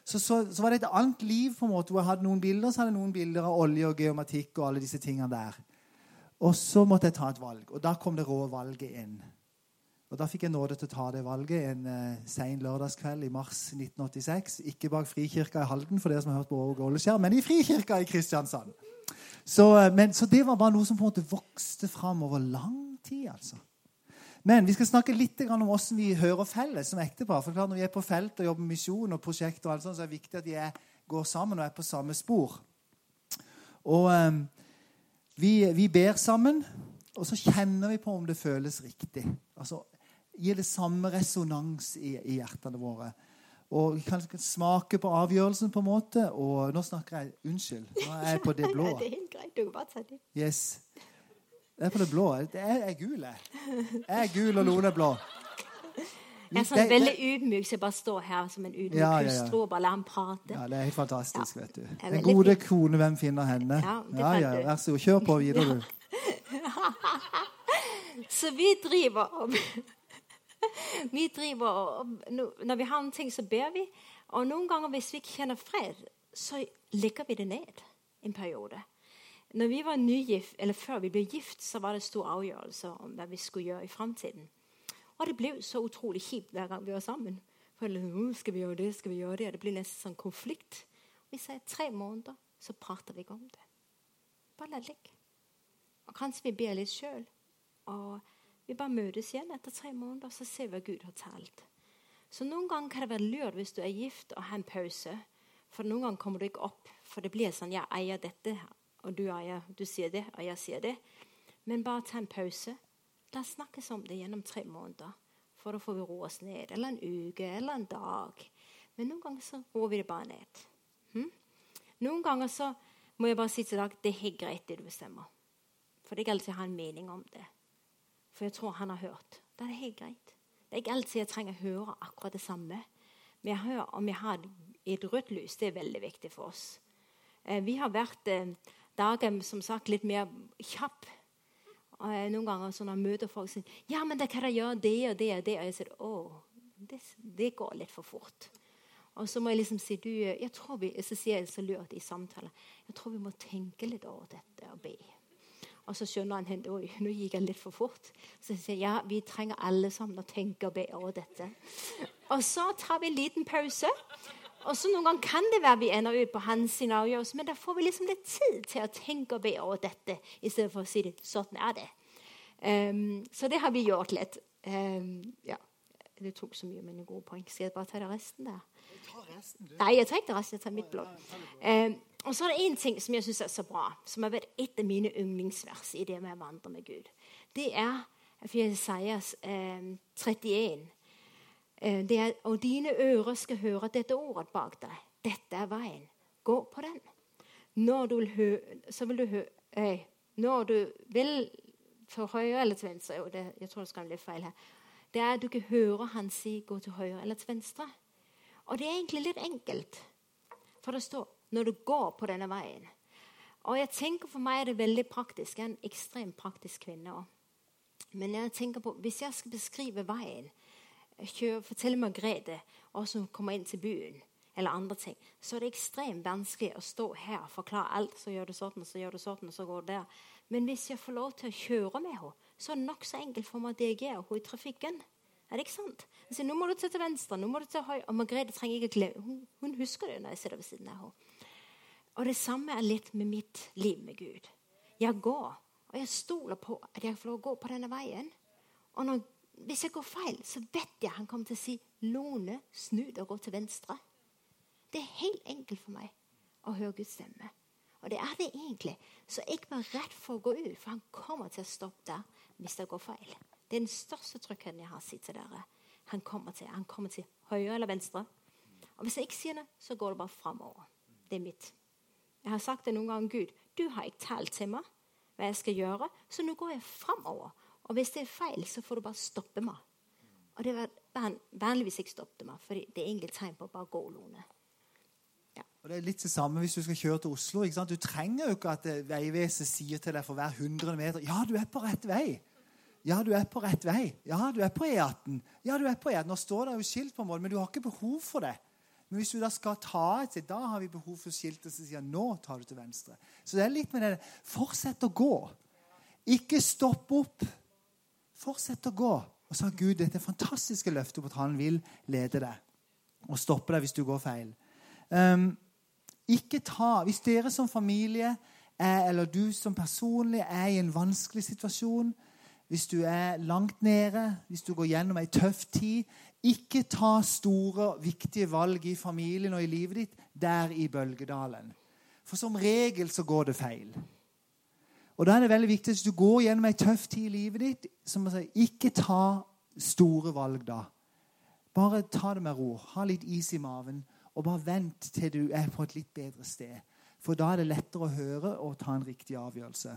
så, så, så var det et annet liv på en måte, hvor jeg hadde noen bilder, så hadde jeg noen bilder av olje og geomatikk og alle disse tingene der. Og så måtte jeg ta et valg, og da kom det rå valget inn. Og da fikk jeg nåde til å ta det valget en uh, sen lørdagskveld i mars nitten åttiseks. Ikke bak Frikirka i Halden, for dere som har hørt på Åge Åleskjær, men i Frikirka i Kristiansand. Så, uh, men, så det var bare noe som på en måte vokste frem over lang tid, altså. Men vi skal snakke litt om hvordan vi hører felles som ektepar. For klart, når vi er på felt og jobber med misjon og prosjekter, og alt sånt, så er det viktig at vi er, går sammen og er på samme spor. Og um, vi, vi ber sammen, og så kjenner vi på om det føles riktig. Altså, gir det samme resonans i, i hjertene våre. Og vi kan smake på avgjørelsen på en måte. Og nå snakker jeg, unnskyld, nå er jeg på det blå. Det er helt greit, du kan bare ta det. Yes. Det er på det blå. Det er, er gul, jeg. Jeg er gul, og Lone er blå. Jeg er sånn veldig ydmyk, så jeg bare står her som en ydmyk ja, ja, ja. hustru og bare lar ham prate. Ja, det er helt fantastisk, ja. vet du. Den gode kone, hvem finner henne? Ja, det ja, ja, vær så god. Kjør på videre, du. Så vi driver om vi driver om når vi har en ting, så ber vi. Og noen ganger, hvis vi ikke kjenner fred, så legger vi det ned en periode. Når vi var nygift, eller før vi ble gift, så var det stor avgjørelse om hva vi skulle gjøre i fremtiden. Og det ble så utrolig kjipt hver gang vi var sammen. For nå skal vi gjøre det, skal vi gjøre det. Og det ble nesten sånn konflikt. Vi sa tre måneder, så prater vi ikke om det. Bare la det ligge. Og kanskje vi ber litt selv. Og vi bare møtes igjen etter tre måneder, så ser vi hva Gud har talt. Så noen ganger kan det være lurt hvis du er gift og har en pause. For noen ganger kommer du ikke opp. For det blir sånn, jeg eier dette her. Og du, eier, du sier det, og jeg sier det. Men bare ta en pause. La oss snakkes om det gjennom tre måneder. For da får vi roe oss ned. Eller en uke, eller en dag. Men noen ganger så roer vi det bare ned. Hm? Noen ganger så må jeg bare si til deg, det er helt greit det du bestemmer. For det er ikke alltid jeg har en mening om det. For jeg tror han har hørt. Da er det helt greit. Det er ikke alltid jeg trenger å høre akkurat det samme. Men jeg hører om jeg har et rødt lys. Det er veldig viktig for oss. Eh, vi har vært... Eh, dagen, som sagt, litt mer kjapp. Og noen ganger så når jeg møter folk sier, ja, men da kan jeg gjøre det og det og det. Og jeg sier, åh, det, det går litt for fort. Og så må jeg liksom si, du, jeg tror vi, så sier jeg så lurt i samtale, jeg tror vi må tenke litt over dette og be. Og så skjønner han, oi, nå gikk jeg litt for fort. Så sier jeg, ja, vi trenger alle sammen å tenke og be over dette. Og så tar vi en liten pause. Og så noen ganger kan det være vi ender ut på hans avgjørelse, men da får vi liksom litt tid til å tenke og be over dette, i stedet for å si det, sånn er det. Um, så det har vi gjort litt. Um, ja, det tok så mye med en god poeng. Skal jeg bare ta det resten der? Ta resten, du. Nei, jeg tar ikke det resten, jeg tar mitt blod. Um, og så er det en ting som jeg synes er så bra, som har vært et av mine yndlingsvers i det med å vandre med Gud. Det er, for Jesajas um, trettien, det er, og dine ører skal høre dette ordet bak deg. Dette er veien. Gå på den. Når du vil høre, så vil du høre, eh, når du vil til høyre eller til venstre, og det, jeg tror det skal bli feil her, det er at du ikke hører han si gå til høyre eller til venstre. Og det er egentlig litt enkelt. For det står, når du går på denne veien. Og jeg tenker for meg er det veldig praktisk. Jeg er en ekstremt praktisk kvinne også. Men jeg tenker på, hvis jeg skal beskrive veien, Kjør, fortelle Margrethe og som kommer inn til byen eller andre ting, så er det ekstremt vanskelig å stå her og forklare alt, så gjør det sånn, så gjør det sånn, og så går det der. Men hvis jeg får lov til å kjøre med henne, så er det nok så enkelt for meg å dirigere henne i trafikken. Er det ikke sant? Jeg sier, nå må du til til venstre, nå må du til høyre, og Margrethe trenger ikke glemme, hun, hun husker det når jeg sitter ved siden av henne. Og det samme er litt med mitt liv med Gud. Jeg går, og jeg stoler på at jeg får lov å gå på denne veien, og når hvis jeg går feil, så vet jeg han kommer til å si Lone, snu deg og gå til venstre. Det er helt enkelt for meg å høre Guds stemme. Og det er det egentlig. Så jeg var redd for å gå ut, for han kommer til å stoppe der hvis jeg går feil. Det er den største tryggheten jeg har sitt til dere. Han kommer til, han kommer til høyre eller venstre. Og hvis jeg ikke sier det, så går det bare fremover. Det er mitt. Jeg har sagt det noen ganger, Gud, du har ikke talt til meg hva jeg skal gjøre, så nå går jeg fremover. Og hvis det er feil, så får du bare stoppe meg. Og det var vanligvis ikke stoppe meg, for det er egentlig tegn på å bare gå, Lone. Ja. Og det er litt det samme hvis du skal kjøre til Oslo. Ikke sant? Du trenger jo ikke at Veivesenet sier til deg for hver hundre meter, ja, du er på rett vei. Ja, du er på rett vei. Ja, du er på E atten. Ja, du er på E atten. Nå står det jo skilt på mål, men du har ikke behov for det. Men hvis du da skal ta et sted, da har vi behov for skiltet som sier, nå tar du til venstre. Så det er litt med det. Fortsett å gå. Ikke stopp opp. Fortsett å gå. Og så har Gud dette fantastiske løftet på at han vil lede deg. Og stoppe deg hvis du går feil. Um, ikke ta, hvis dere som familie er, eller du som personlig er i en vanskelig situasjon, hvis du er langt nede, hvis du går gjennom en tøff tid, ikke ta store, viktige valg i familien og i livet ditt der i bølgedalen. For som regel så går det feil. Og da er det veldig viktig at hvis du går gjennom en tøff tid i livet ditt, som jeg sier, ikke ta store valg da. Bare ta det med ro. Ha litt is i maven, og bare vent til du er på et litt bedre sted. For da er det lettere å høre og ta en riktig avgjørelse.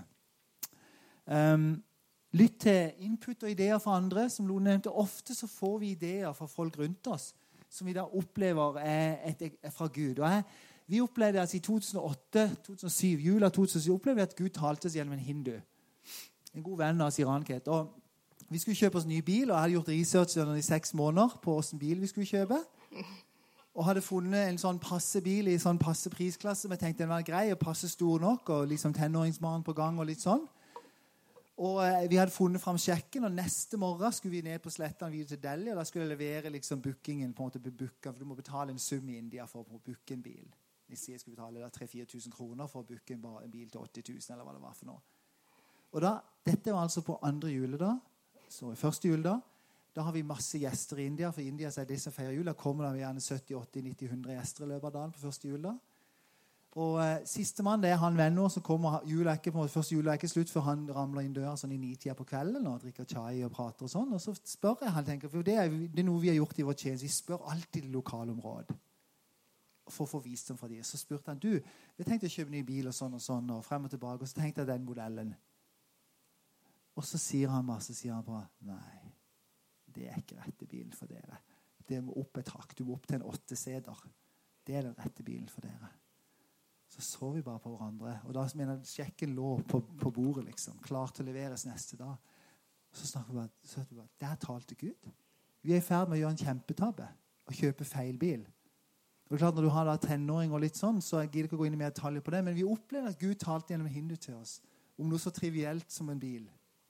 Um, lytt til input og ideer fra andre. Som Lone nevnte, ofte så får vi ideer fra folk rundt oss, som vi da opplever er, et, er fra Gud. Og jeg, vi opplevde altså i to tusen og åtte, to tusen og syv, jula to tusen og syv, opplevde vi at Gud talte oss gjennom en hindu. En god venn av oss i Ranket. Og vi skulle kjøpe oss en ny bil, og jeg hadde gjort research i seks måneder på hvilken bil vi skulle kjøpe. Og hadde funnet en sånn passe bil i sånn passe prisklasse. Men jeg tenkte den var grei og passe stor nok, og liksom tenåringsbarn på gang og litt sånn. Og eh, vi hadde funnet frem sjekken, og neste morgen skulle vi ned på Slettan videre til Delhi, og da skulle jeg levere liksom bookingen på en måte på booka, for du må betale en sum i India for å booke en bil. De sier jeg skulle betale tre til fire tusen kroner for å booke en, en bil til åtti tusen, eller hva det var for noe. Og da, dette var altså på andre juledag, så i første juledag, da har vi masse gjester i India, for India så er det som feirer jul. Da kommer det gjerne sytti, åtti, nitti, hundre gjester i løpet av dagen på første juledag. Og eh, siste mann, det er han venner som kommer, jula er ikke, på første jula er ikke slutt, før han ramler inn døra sånn i ni-tida på kvelden, og drikker chai og prater og sånn. Og så spør jeg, han tenker, for det er, det er noe vi har gjort i vår tjeneste, vi spør alltid det lokale området, for å få visdom fra dem. Så spurte han, du, vi tenkte å kjøpe en ny bil og sånn og sånn, og frem og tilbake, og så tenkte jeg den modellen. Og så sier han bare, så sier han bare, nei, det er ikke rette bilen for dere. Det må opp et hakk, du må opp til en åtte seder. Det er den rette bilen for dere. Så så vi bare på hverandre, og da mener jeg sjekken lå på, på bordet, liksom, klar til å leveres neste dag. Og så snakker vi bare, så hørte vi bare, der talte Gud. Vi er i ferd med å gjøre en kjempetabbe, og kjøpe feil bil. Og det er klart, når du har da tenåring og litt sånn, så jeg gidder ikke å gå inn i mer detaljer på det, men vi opplever at Gud talte gjennom hindu til oss, om noe så trivielt som en bil.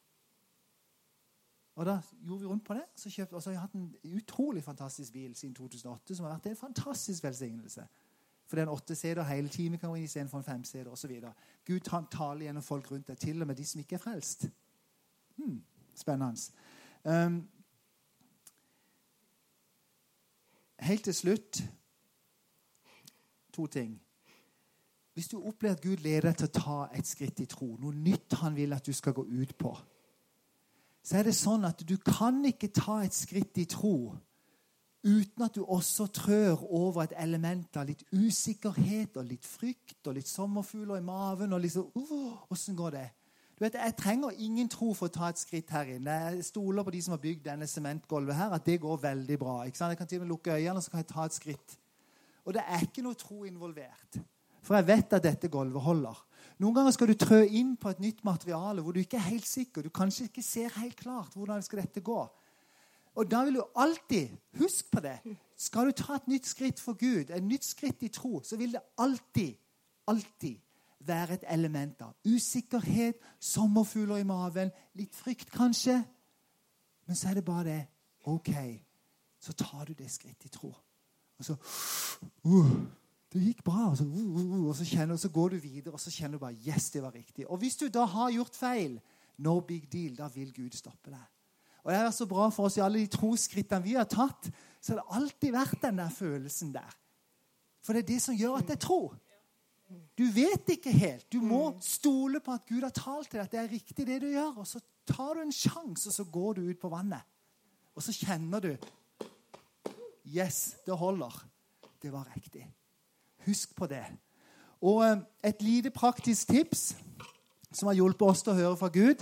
Og da gjorde vi rundt på det, så kjøpte, og så har jeg hatt en utrolig fantastisk bil siden to tusen og åtte, som har vært en fantastisk velsignelse. For det er en åtte seter hele timen kan gå inn i stedet for en fem seter, og så videre. Gud taler gjennom folk rundt deg, til og med de som ikke er frelst. Hmm, spennende. Um, helt til slutt, to ting. Hvis du opplever at Gud leder deg til å ta et skritt i tro, noe nytt han vil at du skal gå ut på, så er det sånn at du kan ikke ta et skritt i tro uten at du også trør over et element av litt usikkerhet og litt frykt og litt sommerfugler i maven og liksom, uh, hvordan går det? Du vet, jeg trenger ingen tro for å ta et skritt her inne. Jeg stoler på de som har bygd denne sementgolvet her, at det går veldig bra. Ikke sant? Jeg kan til og med lukke øynene, og så kan jeg ta et skritt. Og det er ikke noe tro involvert. For jeg vet at dette gulvet holder. Noen ganger skal du trø inn på et nytt materiale hvor du ikke er helt sikker. Du kanskje ikke ser helt klart hvordan skal dette gå. Og da vil du alltid, husk på det, skal du ta et nytt skritt for Gud, et nytt skritt i tro, så vil det alltid, alltid være et element av usikkerhet, sommerfugler i maven, litt frykt kanskje. Men så er det bare det, ok, så tar du det skritt i tro. Og så, uh, det gikk bra, og så, uh, uh, og, så kjenner, og så går du videre, og så kjenner du bare, yes, det var riktig. Og hvis du da har gjort feil, no big deal, da vil Gud stoppe deg. Og det har vært så bra for oss i alle de troskrittene vi har tatt, så har det alltid vært den der følelsen der. For det er det som gjør at jeg tror. Du vet ikke helt. Du må stole på at Gud har talt til deg, at det er riktig det du gjør, og så tar du en sjans, og så går du ut på vannet. Og så kjenner du, yes, det holder. Det var riktig. Husk på det. Og et lite praktisk tips som har hjulpet oss til å høre fra Gud.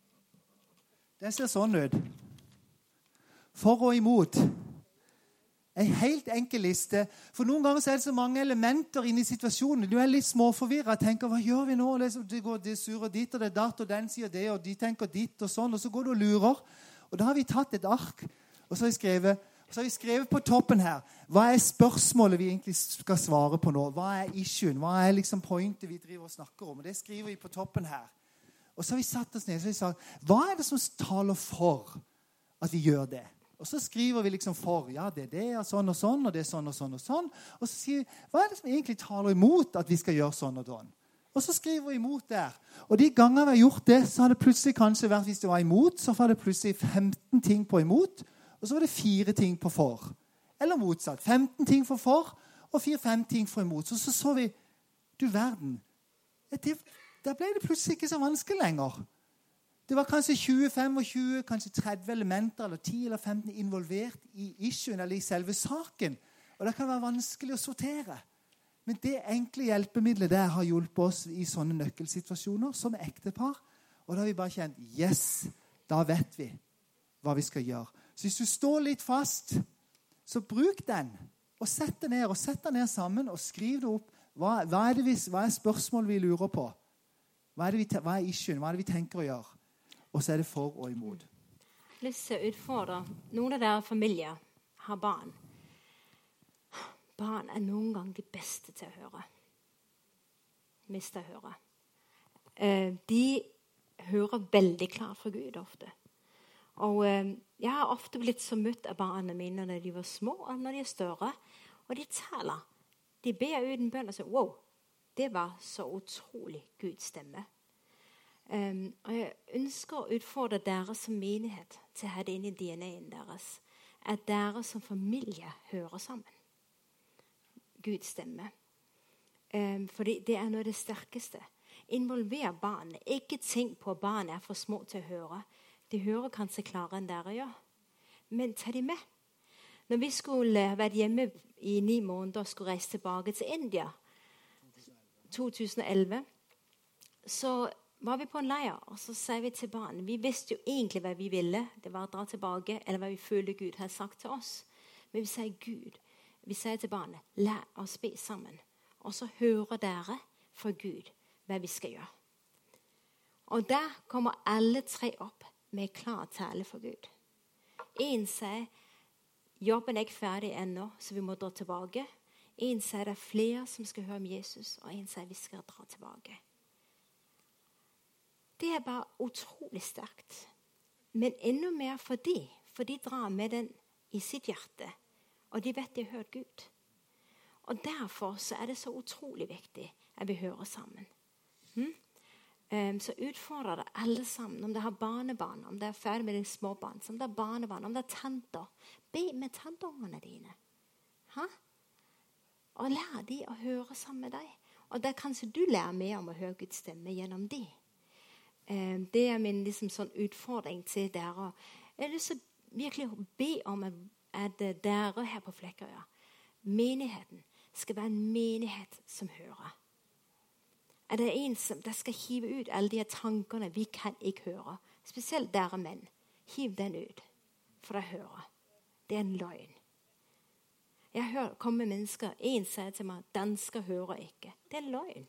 Det ser sånn ut. For og imot. En helt enkel liste. For noen ganger så er det så mange elementer inne i situasjonen. Du er litt småforvirret. Tenker, hva gjør vi nå? Det går det surrer dit, og det er datt, og den sier det, og de tenker ditt, og sånn. Og så går du og lurer. Og da har vi tatt et ark, og så har vi skrevet, så har vi skrevet på toppen her. Hva er spørsmålet vi egentlig skal svare på nå? Hva er issuen? Hva er liksom pointet vi driver og snakker om? Og det skriver vi på toppen her. Og så har vi satt oss ned, så har vi sagt, hva er det som taler for at vi gjør det? Og så skriver vi liksom for, ja, det er det, og sånn og sånn, og det er sånn og sånn og sånn. Og så sier vi, hva er det som egentlig taler imot at vi skal gjøre sånn og sånn? Og så skriver vi imot der. Og de ganger vi har gjort det, så har det plutselig kanskje vært, hvis det var imot, så var det plutselig femten ting på imot, og så var det fire ting på for. Eller motsatt, femten ting for for, og fire-fem ting for imot. Så så, så vi, du verden, det, der ble det plutselig ikke så vanskelig lenger. Det var kanskje tjue, tjuefem, kanskje tretti elementer, eller ti eller femten involvert i issuen, eller i selve saken. Og det kan være vanskelig å sortere. Men det enkle hjelpemiddelet der har hjulpet oss i sånne nøkkelsituasjoner, som ektepar. Og da har vi bare kjent, yes, da vet vi hva vi skal gjøre. Så hvis du står litt fast, så bruk den, og sett det ned, og sett det ned sammen, og skriv det opp. Hva, hva, er, det vi, hva er spørsmålet vi lurer på? Hva er, det vi, hva er issuen? Hva er det vi tenker å gjøre? Og så er det for og imot. Jeg har lyst til å utfordre. Noen av dere familier har barn. Barn er noen gang de beste til å høre. Miste å høre. De hører veldig klart fra Gud ofte. Og jeg har ofte blitt så møtt av barna mine når de var små og når de er større. Og de taler. De ber uten bønn og sier, wow, det var så utrolig Guds stemme. Um, og jeg ønsker å utfordre dere som menighet til å ha det inn i D N A-en deres. At dere som familie hører sammen. Guds stemme. Um, for det, det er noe av det sterkeste. Involver barnet. Ikke tenk på at barn er for små til å høre. De hører kanskje klarere enn dere gjør. Men ta de med. Når vi skulle vært hjemme i ni måneder og skulle reise tilbake til India to tusen og elleve, så var vi på en leir, og så sier vi til barn, vi visste jo egentlig hva vi ville, det var å dra tilbake, eller hva vi følte Gud hadde sagt til oss. Men vi sier Gud, vi sier til barnet, lær oss be sammen, og så hører dere fra Gud hva vi skal gjøre. Og der kommer alle tre opp med klar tale for Gud. En sier, jobben er ikke ferdig ennå, så vi må dra tilbake. En sier det er flere som skal høre om Jesus, og en sier vi skal dra tilbake. Det er bare utrolig sterkt. Men enda mer for de, for de drar med den i sitt hjerte, og de vet de har hørt Gud. Og derfor så er det så utrolig viktig at vi hører sammen. Hmm? Um, så utfordrer det alle sammen, om det har barnebarn, om det er ferdig med de små barn, om det er barnebarn, om det er tanter. Be med tanteungene dine. Ha? Og lær de å høre sammen med deg. Og der kanskje du lærer mer om å høre Guds stemme gjennom de. Det er min liksom, sånn utfordring til dere. Jeg har lyst til virkelig å be om at dere her på Flekkerøya, menigheten, skal være en menighet som hører. At det er en som der skal hive ut alle de tankene vi kan ikke høre. Spesielt dere menn. Hiv den ut for å høre. Det er en løgn. Jeg hører komme mennesker, en sier til meg, dansker hører ikke. Det er en løgn.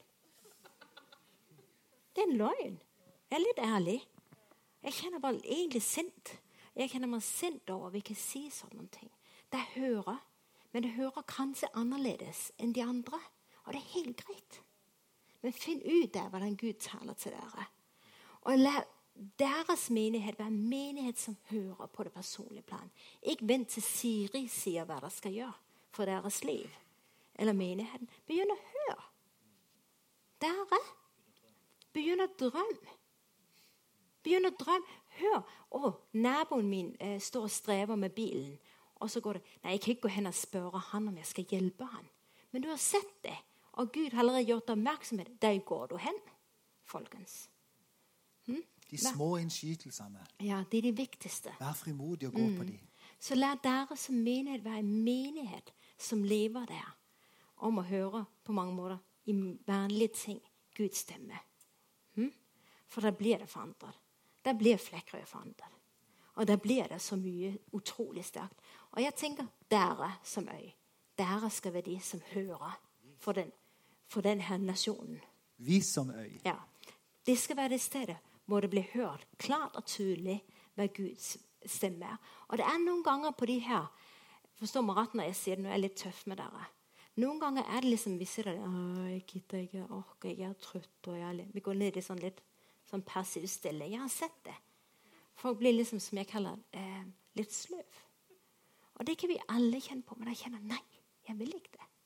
Det er en løgn. Jeg er litt ærlig. Jeg kjenner bare egentlig sint. Jeg kjenner meg sint over vi ikke sier sånne ting. Det hører, men det hører kanskje annerledes enn de andre. Og det er helt greit. Men finn ut der hvordan Gud taler til dere. Og la deres menighet være en menighet som hører på det personlige plan. Ikke vent til Siri sier hva dere skal gjøre for deres liv. Eller menigheten. Begynn å høre. Dere. Begynn å drømme. Begynn å drømme. Hør, å, naboen min eh, står og strever med bilen. Og så går det, nei, jeg kan ikke gå hen og spørre han om jeg skal hjelpe han. Men du har sett det, og Gud har allerede gjort oppmerksomhet. Der går du hen, folkens. Hm? De små innskytelsene. Ja, det er de viktigste. Vær frimodig og gå mm. på de. Så lær dere som menighet være en menighet som lever der. Om å høre på mange måter i vanlige ting Guds stemme. Hm? For da blir det forandret. Da blir Flekkerøya forandret. Og da blir det så mye utrolig sterkt. Og jeg tenker, dere som øy, dere skal være de som hører for, den, for denne nasjonen. Vi som øy. Ja. Det skal være det stedet hvor det blir hørt klart og tydelig hvad Guds stemme er. Og det er noen ganger på de her, forstår meg rett når jeg sier det, nå er jeg litt tøff med dere. Noen ganger er det liksom, vi sier det, jeg gidder ikke, jeg orker ikke, jeg er trøtt, og jeg er litt, vi går ned i sånn litt sånn passiv stille. Jeg har sett det. Folk blir liksom, som jeg kaller, eh, litt sløv. Og det kan vi alle kjenne på, men jeg kjenner, nei, jeg vil ikke det.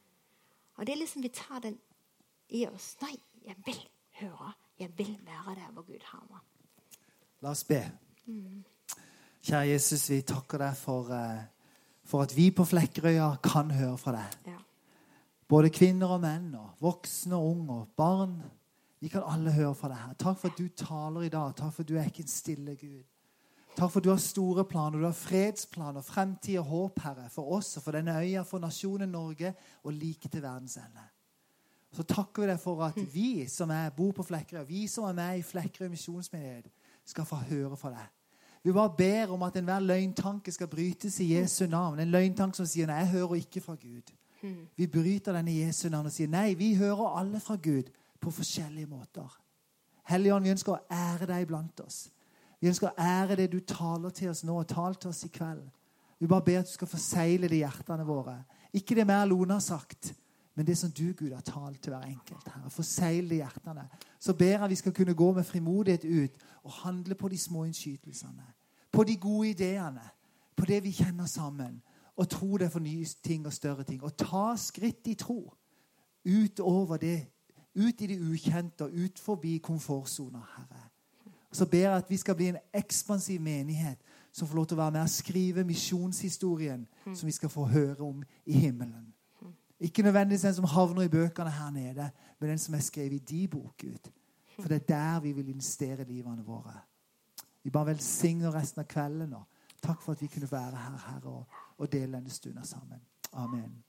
Og det er liksom, vi tar den i oss. Nei, jeg vil høre, jeg vil være der hvor Gud har meg. La oss be. Mm. Kjære Jesus, vi takker deg for, uh, for at vi på Flekkerøya kan høre fra deg. Ja. Både kvinner og menn, og voksne og unge, og barn. Vi kan alle høre fra deg her. Takk for at du taler i dag. Takk for at du er ikke en stille Gud. Takk for at du har store planer. Du har fredsplaner, fremtid og håp, Herre, for oss og for denne øya, for nasjonen Norge og like til verdens ende. Så takker vi deg for at vi som er, bor på Flekkerøy, vi som er med i Flekkerøy misjonsmenighet, skal få høre fra deg. Vi bare ber om at enhver løgntanke skal brytes i Jesu navn. En løgntanke som sier, nei, jeg hører ikke fra Gud. Vi bryter den i Jesu navn og sier, nei, vi hører alle fra Gud på forskjellige måter. Helligånd, vi ønsker å ære deg blant oss. Vi ønsker å ære det du taler til oss nå, og taler til oss i kveld. Vi bare ber at du skal forsegle de hjertene våre. Ikke det mer Lone har sagt, men det som du, Gud, har talt til hver enkelt her. Forsegle de hjertene. Så ber jeg at vi skal kunne gå med frimodighet ut og handle på de små innskytelsene, på de gode ideene, på det vi kjenner sammen, og tro det for nye ting og større ting. Og ta skritt i tro ut over det, ut i det ukjente og ut forbi komfortsoner, Herre. Så ber jeg at vi skal bli en ekspansiv menighet som får lov til å være med og skrive misjonshistorien som vi skal få høre om i himmelen. Ikke nødvendigvis den som havner i bøkene her nede, men den som er skrevet i de bok, Gud. For det er der vi vil investere livene våre. Vi bare velsigner resten av kvelden nå. Takk for at vi kunne være her, Herre, og, og dele denne stunden sammen. Amen.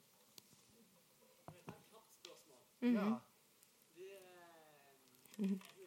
Mm-hmm. Mm-hmm.